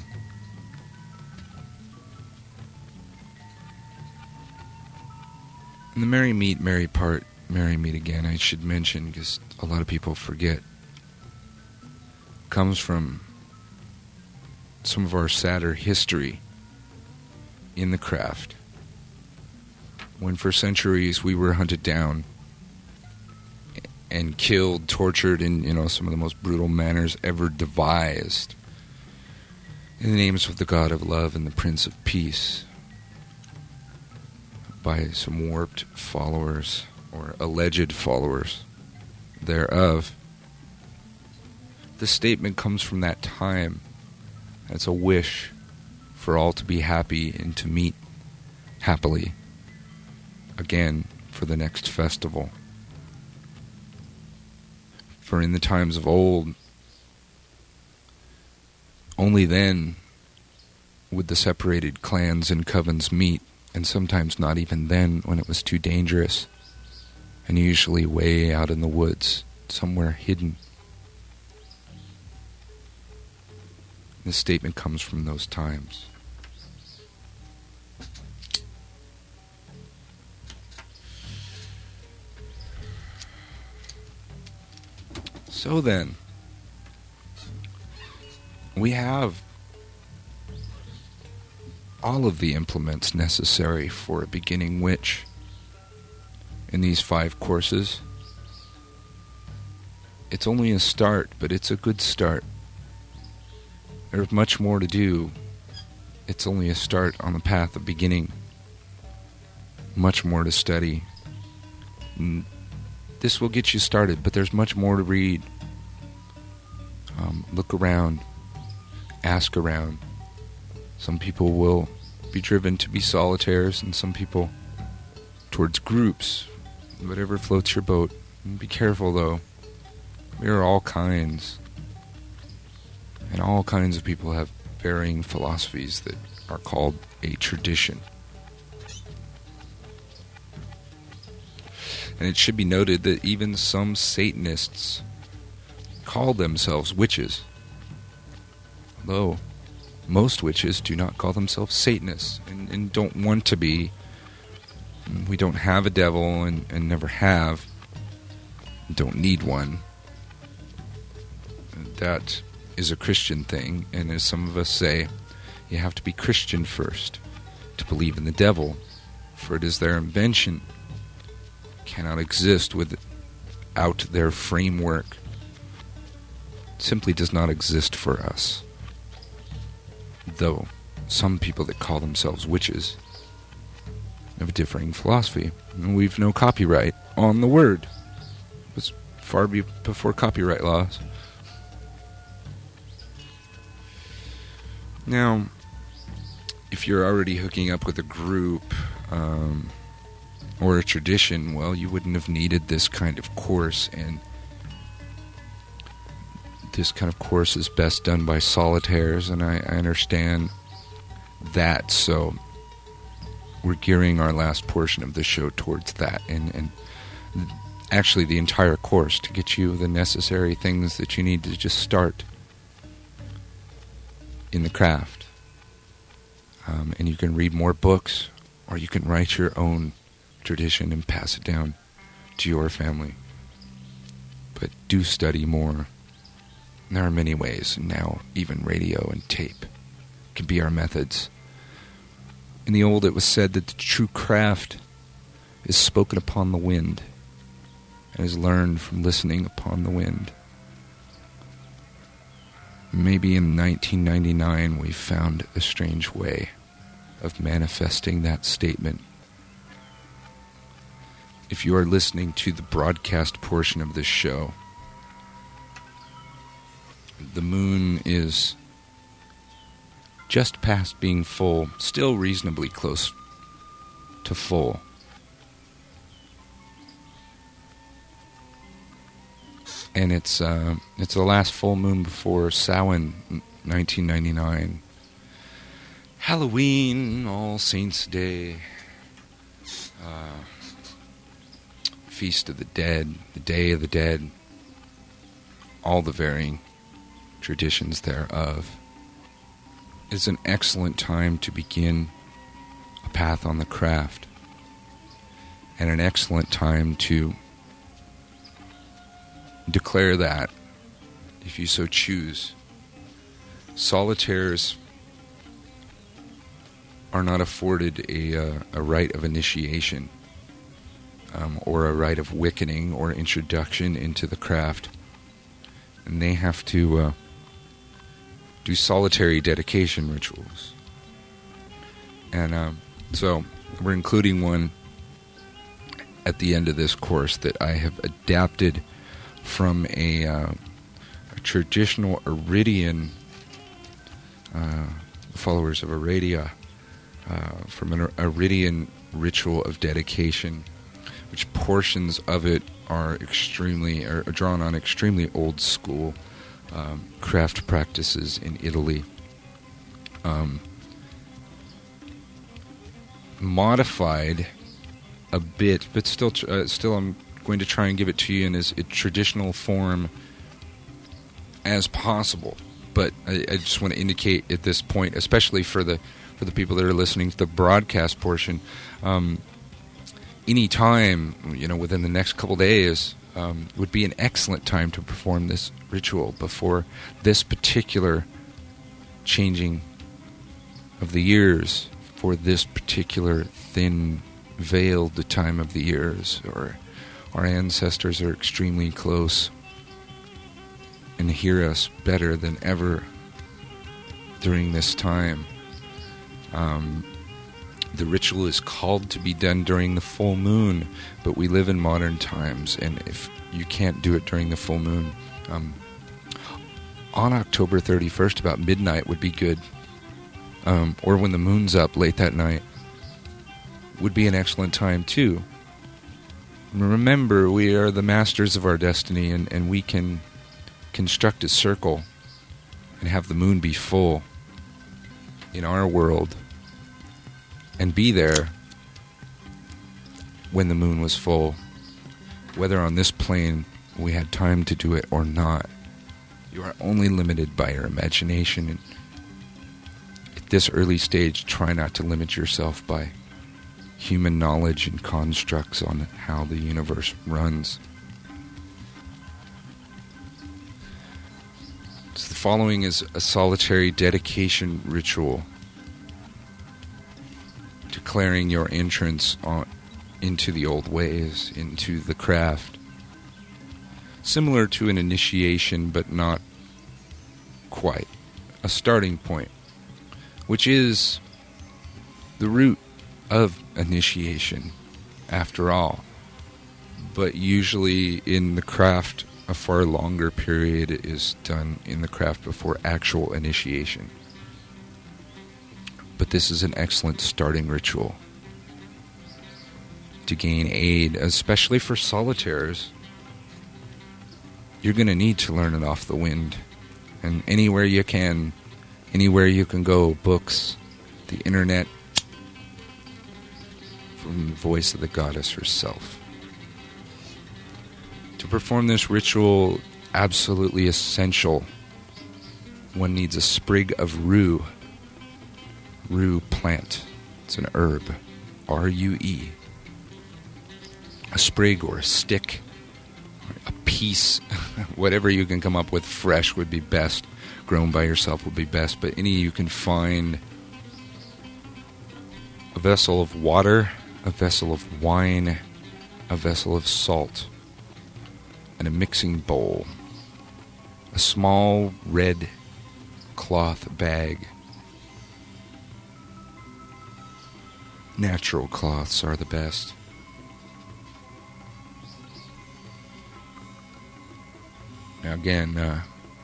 And the merry meet, merry part, merry meet again, I should mention, because a lot of people forget, comes from some of our sadder history in the craft, when for centuries we were hunted down and killed, tortured in some of the most brutal manners ever devised, in the names of the God of love and the Prince of Peace, by some warped followers or alleged followers thereof. This statement comes from that time. It's a wish for all to be happy and to meet happily again for the next festival. For in the times of old, only then would the separated clans and covens meet, and sometimes not even then when it was too dangerous, and usually way out in the woods, somewhere hidden. This statement comes from those times. So then, we have all of the implements necessary for a beginning witch in these 5 courses. It's only a start, but it's a good start. There's much more to do. It's only a start on the path of beginning. Much more to study. This will get you started, but there's much more to read. Look around. Ask around. Some people will be driven to be solitaires, and some people towards groups. Whatever floats your boat. And be careful, though. There are all kinds. And all kinds of people have varying philosophies that are called a tradition. And it should be noted that even some Satanists call themselves witches. Although most witches do not call themselves Satanists and don't want to be. We don't have a devil and never have. Don't need one. That is a Christian thing, and as some of us say, you have to be Christian first to believe in the devil, for it is their invention, cannot exist without their framework. It simply does not exist for us. Though some people that call themselves witches have a differing philosophy, and we've no copyright on the word. It was far before copyright laws. Now, if you're already hooking up with a group or a tradition, well, you wouldn't have needed this kind of course, and this kind of course is best done by solitaires, and I understand that, so we're gearing our last portion of the show towards that, and actually the entire course, to get you the necessary things that you need to just start in the craft. And you can read more books, or you can write your own tradition and pass it down to your family. But do study more. And there are many ways, and now even radio and tape can be our methods. In the old, it was said that the true craft is spoken upon the wind and is learned from listening upon the wind. Maybe in 1999 we found a strange way of manifesting that statement. If you are listening to the broadcast portion of this show, the moon is just past being full, still reasonably close to full. And it's the last full moon before Samhain, 1999. Halloween, All Saints' Day, Feast of the Dead, the Day of the Dead, all the varying traditions thereof. It's an excellent time to begin a path on the craft, and an excellent time to declare that, if you so choose. Solitaires are not afforded a rite of initiation or a rite of wickening or introduction into the craft, and they have to do solitary dedication rituals. And so we're including one at the end of this course that I have adapted from a traditional Iridian, followers of Iridia, from an Iridian ritual of dedication, which portions of it are drawn on extremely old school craft practices in Italy. Modified a bit, but still I'm going to try and give it to you in as a traditional form as possible. But I just want to indicate at this point, especially for the people that are listening to the broadcast portion, any time, within the next couple days, would be an excellent time to perform this ritual before this particular changing of the years, for this particular thin veiled time of the years, or our ancestors are extremely close and hear us better than ever during this time. The ritual is called to be done during the full moon, but we live in modern times, and if you can't do it during the full moon, on October 31st, about midnight would be good, or when the moon's up late that night would be an excellent time too. Remember, we are the masters of our destiny, and we can construct a circle and have the moon be full in our world and be there when the moon was full, whether on this plane we had time to do it or not. You are only limited by your imagination, and at this early stage, try not to limit yourself by human knowledge and constructs on how the universe runs. So the following is a solitary dedication ritual, declaring your entrance into the old ways, into the craft. Similar to an initiation, but not quite. A starting point, which is the root of initiation, after all. But usually in the craft, a far longer period is done in the craft before actual initiation. But this is an excellent starting ritual to gain aid, especially for solitaires. You're going to need to learn it off the wind. And anywhere you can go, books, the internet, from the voice of the goddess herself. To perform this ritual, absolutely essential, one needs a sprig of rue. Rue plant. It's an herb. R-U-E. A sprig or a stick, a piece, whatever you can come up with fresh would be best. Grown by yourself would be best, but any you can find. A vessel of water, a vessel of wine, a vessel of salt, and a mixing bowl. A small red cloth bag. Natural cloths are the best. Now again,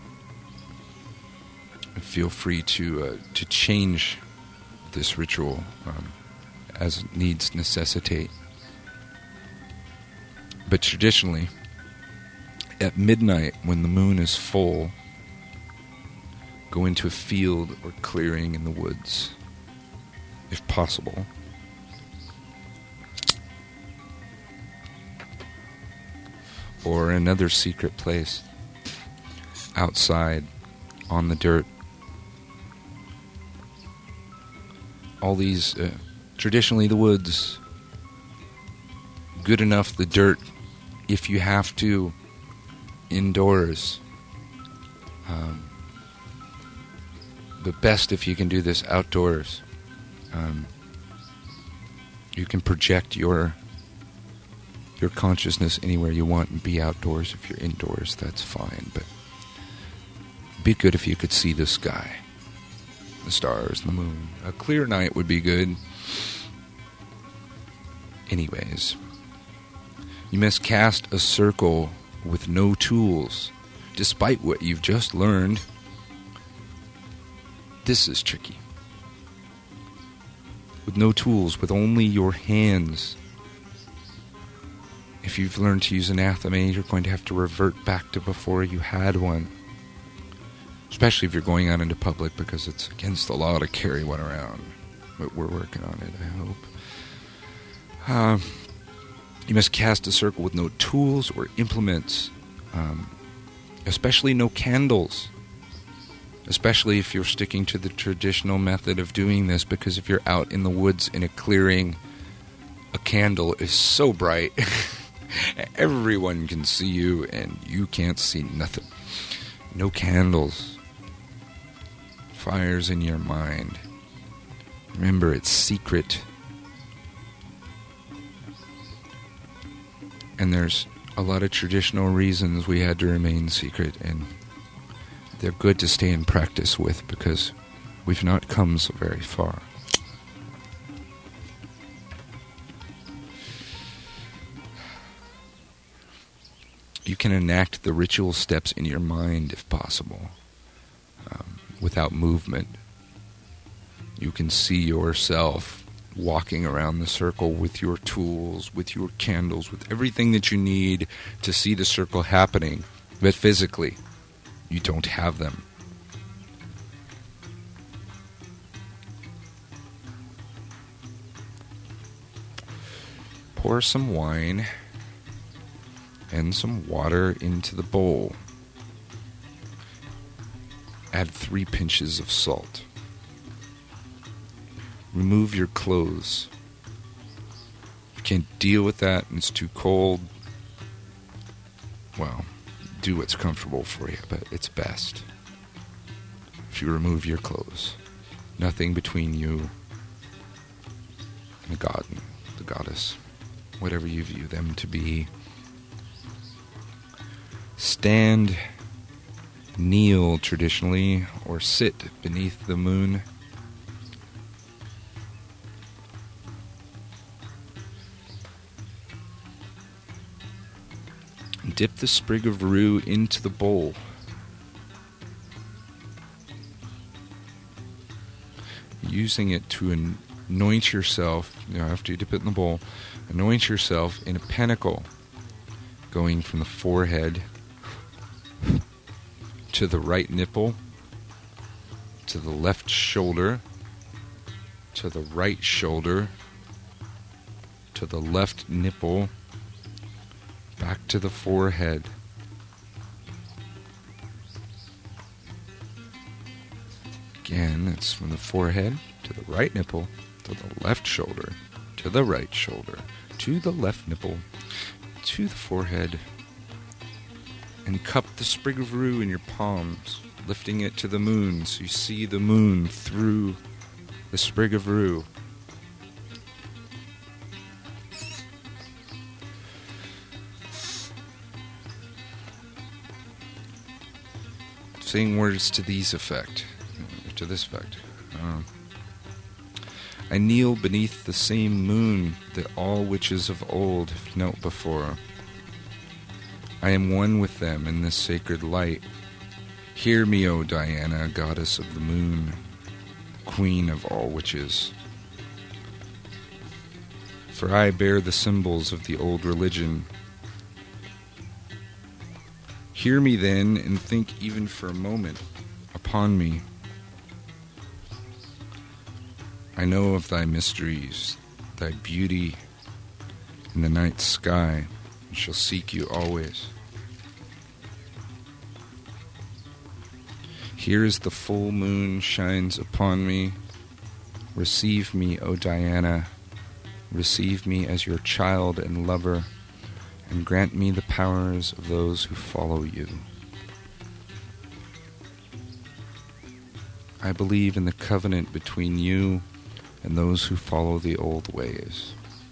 feel free to change this ritual as needs necessitate. But traditionally, at midnight when the moon is full, go into a field or clearing in the woods, if possible. Or another secret place, outside, on the dirt. All these, traditionally the woods, good enough, the dirt, if you have to, indoors. But best if you can do this outdoors. You can project your consciousness anywhere you want and be outdoors. If you're indoors, that's fine, but be good if you could see the sky, the stars, the moon. A clear night would be good. Anyways, you must cast a circle with no tools, despite what you've just learned. This is tricky. With no tools, with only your hands. If you've learned to use anathema, you're going to have to revert back to before you had one. Especially if you're going out into public, because it's against the law to carry one around. But we're working on it, I hope. You must cast a circle with no tools or implements. Especially no candles. Especially if you're sticking to the traditional method of doing this, because if you're out in the woods in a clearing, a candle is so bright. Everyone can see you, and you can't see nothing. No candles. Fires in your mind. Remember, it's secret. And there's a lot of traditional reasons we had to remain secret, and they're good to stay in practice with, because we've not come so very far. You can enact the ritual steps in your mind if possible, without movement. You can see yourself walking around the circle with your tools, with your candles, with everything that you need to see the circle happening, but physically, you don't have them. Pour some wine and some water into the bowl. Add 3 pinches of salt. Remove your clothes. can't deal with that and it's too cold, well, do what's comfortable for you, but it's best if you remove your clothes. Nothing between you and the god, the goddess, whatever you view them to be. Stand, kneel traditionally, or sit beneath the moon. Dip the sprig of rue into the bowl. Using it to anoint yourself, after you dip it in the bowl, anoint yourself in a pentacle, going from the forehead to the right nipple, to the left shoulder, to the right shoulder, to the left nipple, back to the forehead. Again, it's from the forehead to the right nipple, to the left shoulder, to the right shoulder, to the left nipple, to the forehead, and cup the sprig of rue in your palms, lifting it to the moon so you see the moon through the sprig of rue. Saying words to this effect. I kneel beneath the same moon that all witches of old have knelt before. I am one with them in this sacred light. Hear me, O Diana, goddess of the moon, queen of all witches. For I bear the symbols of the old religion. Hear me then, and think even for a moment upon me. I know of thy mysteries, thy beauty in the night sky, and shall seek you always. Here as the full moon shines upon me, receive me, O Diana, receive me as your child and lover, and grant me the powers of those who follow you. I believe in the covenant between you and those who follow the old ways.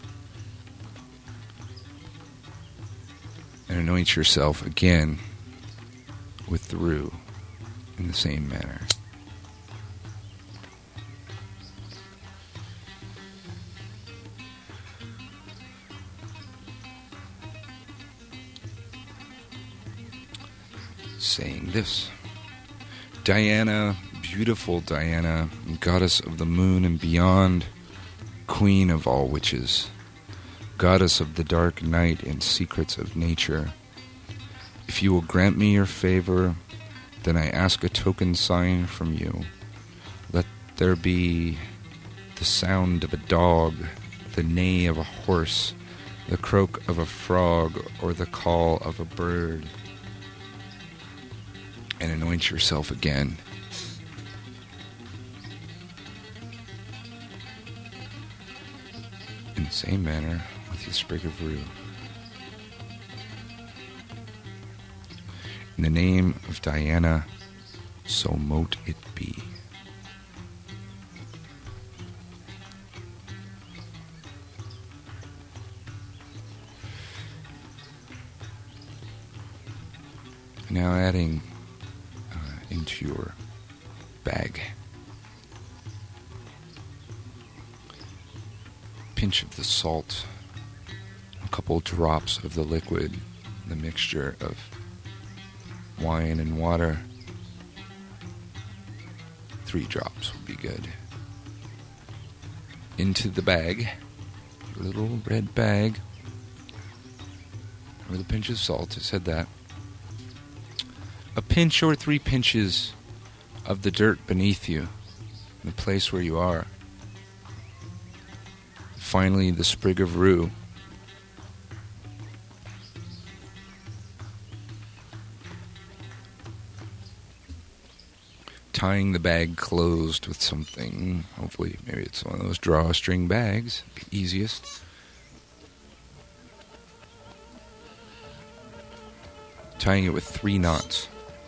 And anoint yourself again with the rue in the same manner. Saying this: Diana, beautiful Diana, goddess of the moon and beyond, queen of all witches, goddess of the dark night and secrets of nature, if you will grant me your favor, then I ask a token sign from you. Let there be the sound of a dog, the neigh of a horse, the croak of a frog, or the call of a bird. And anoint yourself again. In the same manner with your sprig of rue. In the name of Diana, so mote it be. Now adding into your bag pinch of the salt, a couple drops of the liquid, the mixture of wine and water. 3 drops would be good. Into the bag, your little red bag with a pinch of salt. I said that. A pinch or 3 pinches of the dirt beneath you, the place where you are. Finally, the sprig of rue. Tying the bag closed with something. Hopefully, maybe it's one of those drawstring bags. Be easiest. tying it with 3 knots.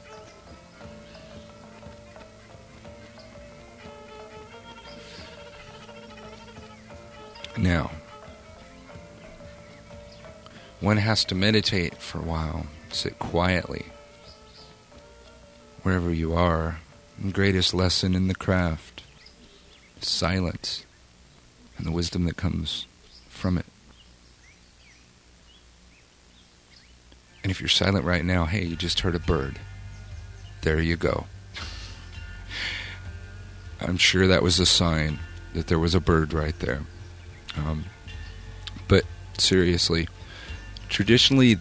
Now, one has to meditate for a while, sit quietly, wherever you are. The greatest lesson in the craft is silence and the wisdom that comes from it. And if you're silent right now, hey, you just heard a bird. There you go. I'm sure that was a sign that there was a bird right there. But seriously, traditionally,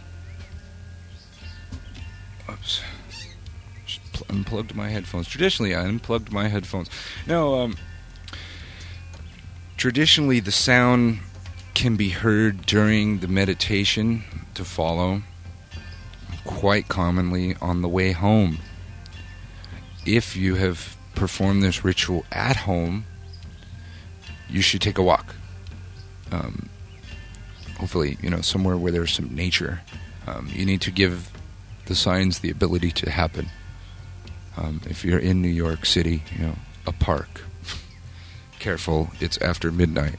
oops, just unplugged my headphones. Traditionally, I unplugged my headphones. No, traditionally, the sound can be heard during the meditation to follow, quite commonly on the way home. If you have performed this ritual at home, you should take a walk. Hopefully, somewhere where there's some nature. You need to give the signs the ability to happen. If you're in New York City, a park. Careful, it's after midnight.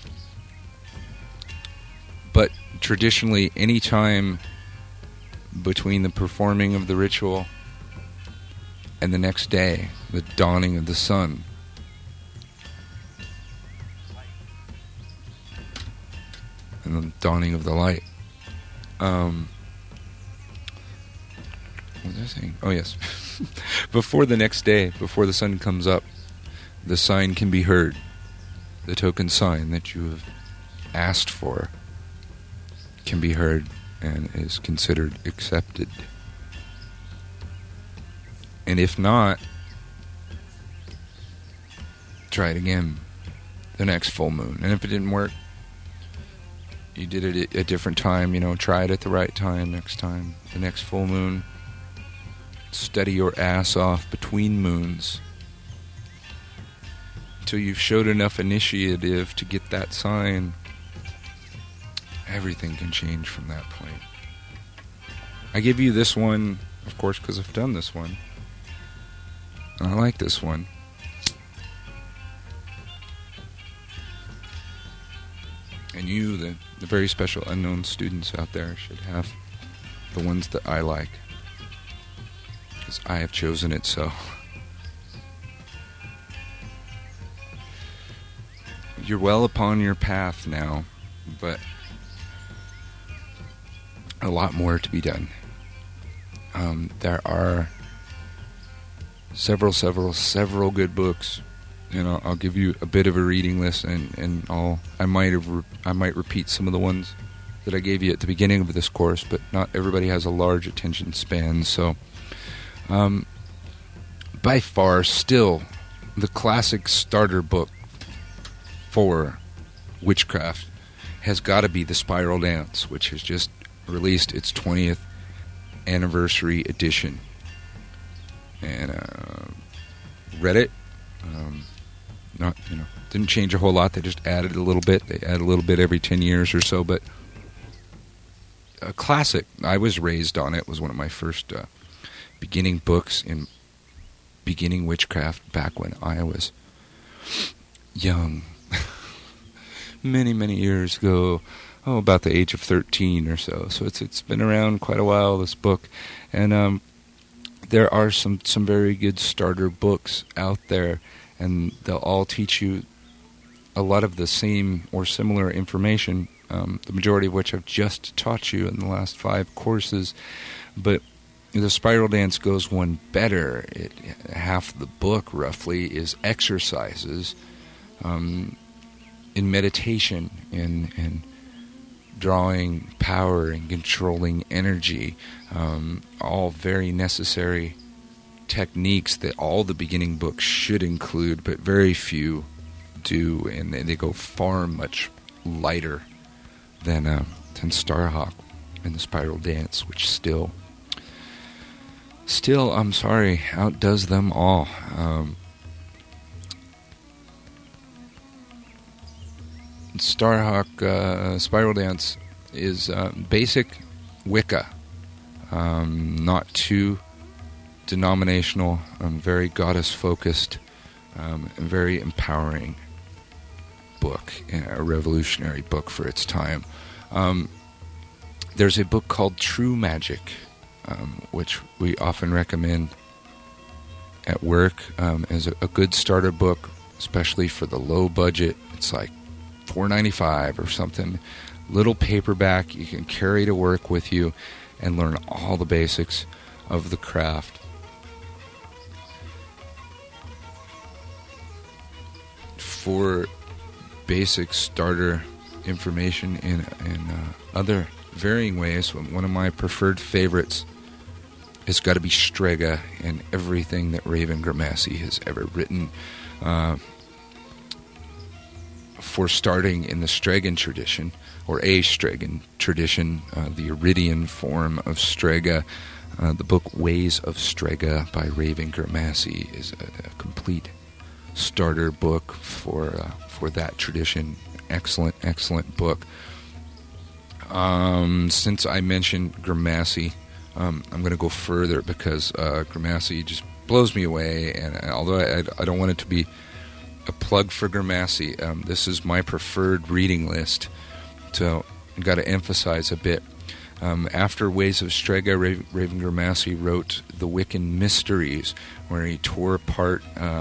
But traditionally, any time between the performing of the ritual and the next day, the dawning of the sun, and the dawning of the light. What was I saying? Oh, yes. Before the next day, before the sun comes up, the sign can be heard. The token sign that you have asked for can be heard and is considered accepted. And if not, try it again the next full moon. And if it didn't work, you did it at a different time, try it at the right time next time. The next full moon, study your ass off between moons until you've showed enough initiative to get that sign. Everything can change from that point. I give you this one, of course, because I've done this one. And I like this one. And you, the very special unknown students out there, should have the ones that I like. Because I have chosen it so. You're well upon your path now, but a lot more to be done. There are several good books. I'll give you a bit of a reading list, and I might repeat some of the ones that I gave you at the beginning of this course, but not everybody has a large attention span. So, by far, still the classic starter book for witchcraft has got to be The Spiral Dance, which has just released its 20th anniversary edition. And read it. Didn't change a whole lot. They just added a little bit. They add a little bit every 10 years or so, but a classic. I was raised on it. It was one of my first beginning books in beginning witchcraft back when I was young. Many years ago. About the age of 13 or so. So it's been around quite a while, this book. And there are some very good starter books out there, and they'll all teach you a lot of the same or similar information, the majority of which I've just taught you in the last 5 courses. But the Spiral Dance goes one better. Half the book, roughly, is exercises in meditation, in drawing power and controlling energy, all very necessary techniques that all the beginning books should include, but very few do, and they go far much lighter than Starhawk and the Spiral Dance, which still, I'm sorry, outdoes them all. Starhawk Spiral Dance is basic Wicca. not too denominational, very goddess-focused, and very empowering book, a revolutionary book for its time. There's a book called True Magic, which we often recommend at work as a good starter book, especially for the low budget. It's like $4.95 or something. Little paperback, you can carry to work with you and learn all the basics of the craft. For basic starter information in other varying ways, one of my preferred favorites has got to be Strega and everything that Raven Grimassi has ever written. For starting in the Stregan tradition, or a Stregan tradition, the Iridian form of Strega, the book Ways of Strega by Raven Grimassi is a complete starter book for that tradition. Excellent book. Since I mentioned Grimassi, I'm going to go further because Grimassi just blows me away, and although I don't want it to be a plug for Grimassi, this is my preferred reading list, so I've got to emphasize a bit. After Ways of Strega, Raven Grimassi wrote The Wiccan Mysteries, where he tore apart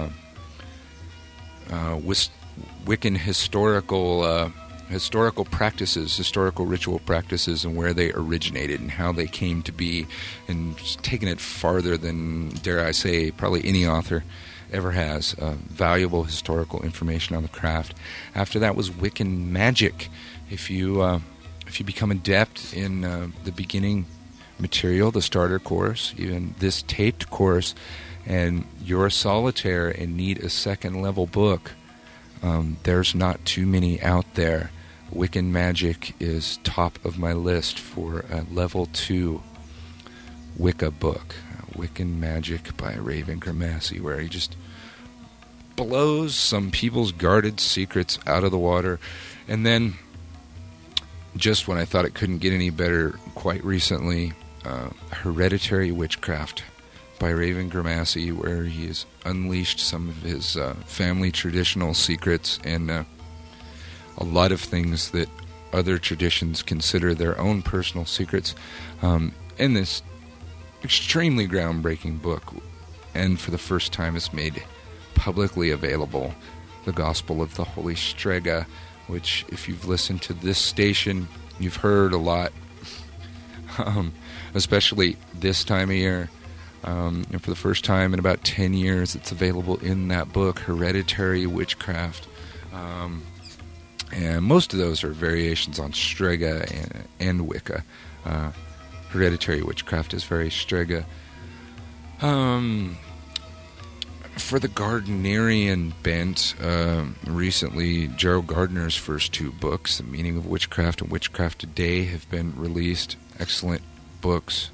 Wiccan historical practices, historical ritual practices, and where they originated and how they came to be, and just taking it farther than, dare I say, probably any author ever has. Valuable historical information on the craft. After that was Wiccan Magic. If you become adept in the beginning material, the starter course, even this taped course, and you're a solitaire and need a second level book, there's not too many out there. Wiccan Magic is top of my list for a level 2 Wicca book. Wiccan Magic by Raven Grimassi, where he just blows some people's guarded secrets out of the water. And then, just when I thought it couldn't get any better, quite recently, Hereditary Witchcraft by Raven Grimassi, where he has unleashed some of his family traditional secrets and a lot of things that other traditions consider their own personal secrets, in this extremely groundbreaking book. And for the first time it's made publicly available, The Gospel of the Holy Strega, which, if you've listened to this station, you've heard a lot, especially this time of year. And for the first time in about 10 years, it's available in that book, Hereditary Witchcraft. And most of those are variations on Strega and Wicca. Hereditary Witchcraft is very Strega. For the Gardnerian bent, recently Gerald Gardner's first 2 books, The Meaning of Witchcraft and Witchcraft Today, have been released. Excellent books.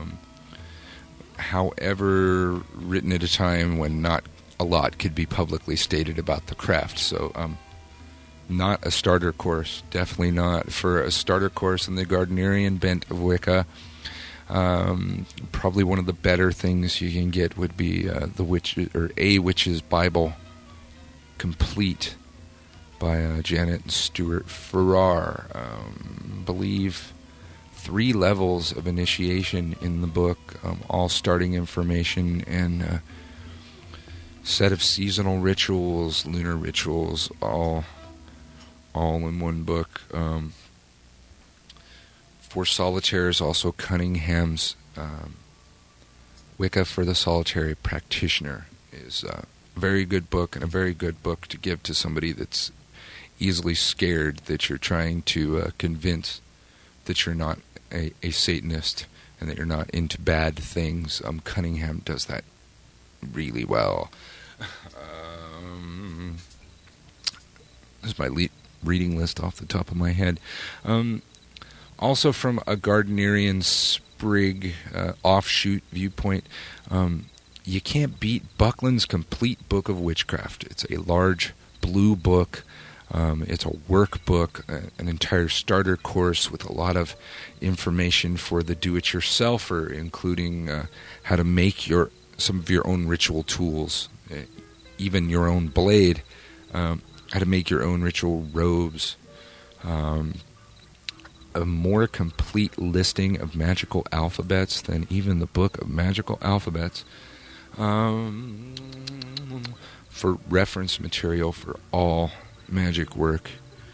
However, written at a time when not a lot could be publicly stated about the craft. So, not a starter course. Definitely not. For a starter course in the Gardnerian bent of Wicca, probably one of the better things you can get would be the A Witch's Bible Complete by Janet Stewart Farrar. Believe 3 levels of initiation in the book, all starting information, and a set of seasonal rituals, lunar rituals, all in one book. For solitaires, also Cunningham's Wicca for the Solitary Practitioner is a very good book, and a very good book to give to somebody that's easily scared that you're trying to convince that you're not a Satanist and that you're not into bad things. Cunningham does that really well. This is my reading list off the top of my head. Also from a Gardnerian sprig offshoot viewpoint, you can't beat Buckland's Complete Book of Witchcraft. It's a large blue book. It's a workbook, an entire starter course with a lot of information for the do-it-yourselfer, including how to make some of your own ritual tools, even your own blade, how to make your own ritual robes, a more complete listing of magical alphabets than even the Book of Magical Alphabets, for reference material for all magic work,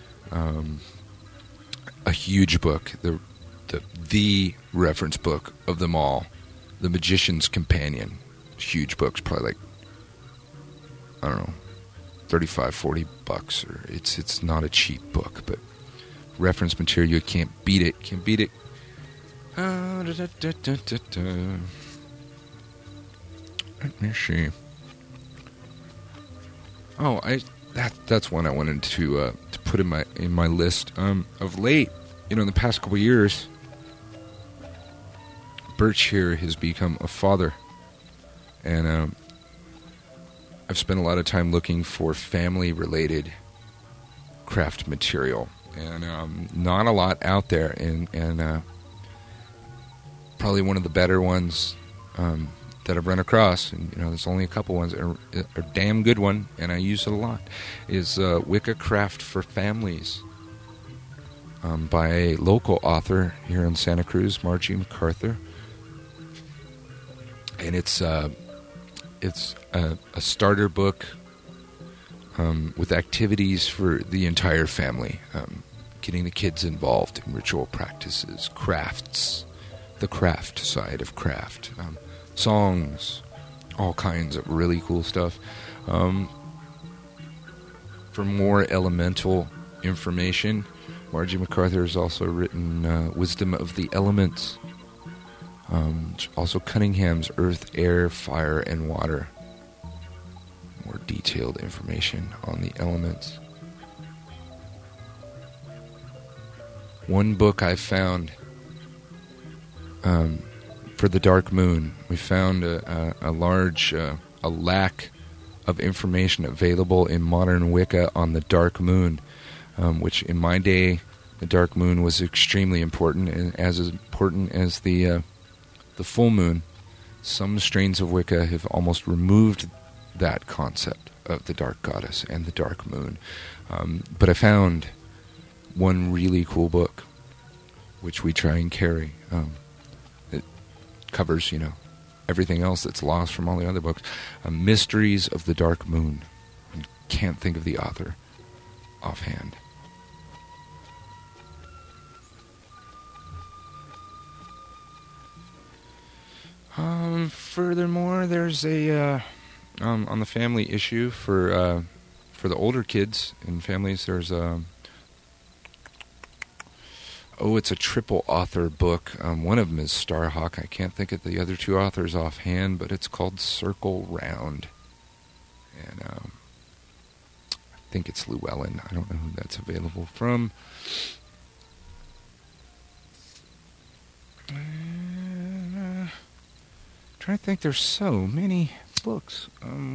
a huge book, the reference book of them all, The Magician's Companion. Huge books, probably like, I don't know, $35-$40, or it's not a cheap book, but reference material, you can't beat it. Let me see. Oh, that's one I wanted to put in my list. Of late, in the past couple of years, Birch here has become a father, and I've spent a lot of time looking for family-related craft material, and not a lot out there, and probably one of the better ones that I've run across, and there's only a couple ones, a damn good one, and I use it a lot, is Wicca Craft for Families, by a local author here in Santa Cruz, Margie MacArthur, and it's a starter book with activities for the entire family, getting the kids involved in ritual practices, crafts, the craft side of craft, songs, all kinds of really cool stuff. For more elemental information, Margie MacArthur has also written Wisdom of the Elements, also Cunningham's Earth, Air, Fire, and Water. More detailed information on the elements. One book I found for the Dark Moon, we found a large lack of information available in modern Wicca on the Dark Moon, which in my day, the Dark Moon was extremely important, and as important as the full moon. Some strains of Wicca have almost removed that concept of the Dark Goddess and the Dark Moon. But I found one really cool book, which we try and carry. It covers, everything else that's lost from all the other books. Mysteries of the Dark Moon. I can't think of the author offhand. Furthermore, there's a on the family issue for the older kids in families. There's it's a triple author book. One of them is Starhawk. I can't think of the other two authors offhand, but it's called Circle Round, and I think it's Llewellyn. I don't know who that's available from. I think there's so many books.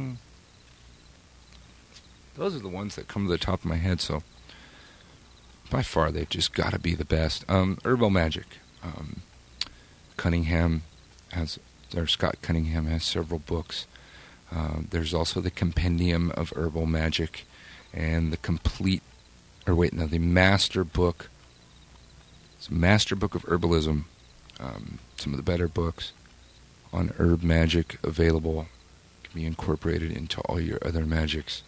Those are the ones that come to the top of my head, so by far they've just got to be the best. Herbal Magic. Scott Cunningham has several books. There's also the Compendium of Herbal Magic and the Master Book. It's a Master Book of Herbalism. Some of the better books on herb magic available, can be incorporated into all your other magics.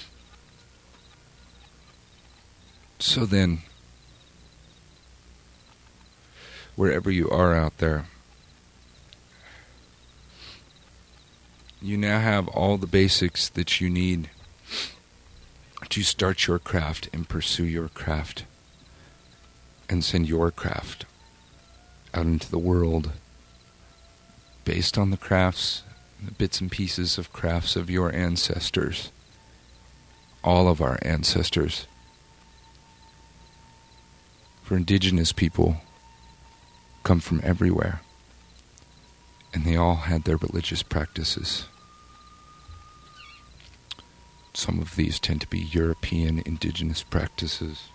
So then, wherever you are out there, you now have all the basics that you need to start your craft and pursue your craft and send your craft out into the world based on the crafts, the bits and pieces of crafts of your ancestors, all of our ancestors. For indigenous people come from everywhere, and they all had their religious practices. Some of these tend to be European indigenous practices.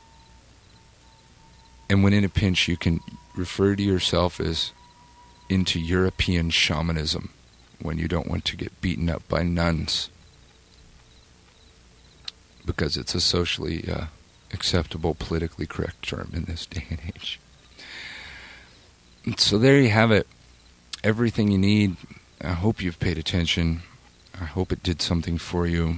And when in a pinch, you can refer to yourself as into European shamanism when you don't want to get beaten up by nuns, because it's a socially acceptable, politically correct term in this day and age. And so there you have it. Everything you need. I hope you've paid attention. I hope it did something for you.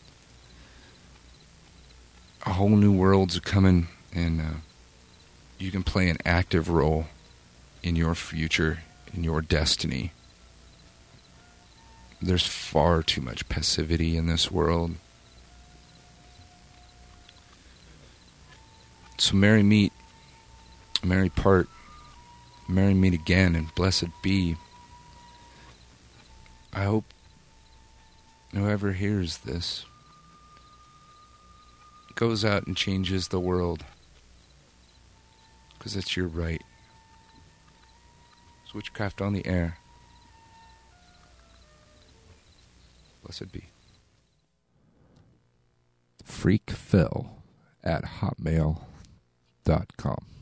A whole new world's coming, and you can play an active role in your future, in your destiny. There's far too much passivity in this world. So merry meet, merry part, merry meet again, and blessed be. I hope whoever hears this goes out and changes the world, because it's your right. Switchcraft on the air. Blessed be. freakphil@hotmail.com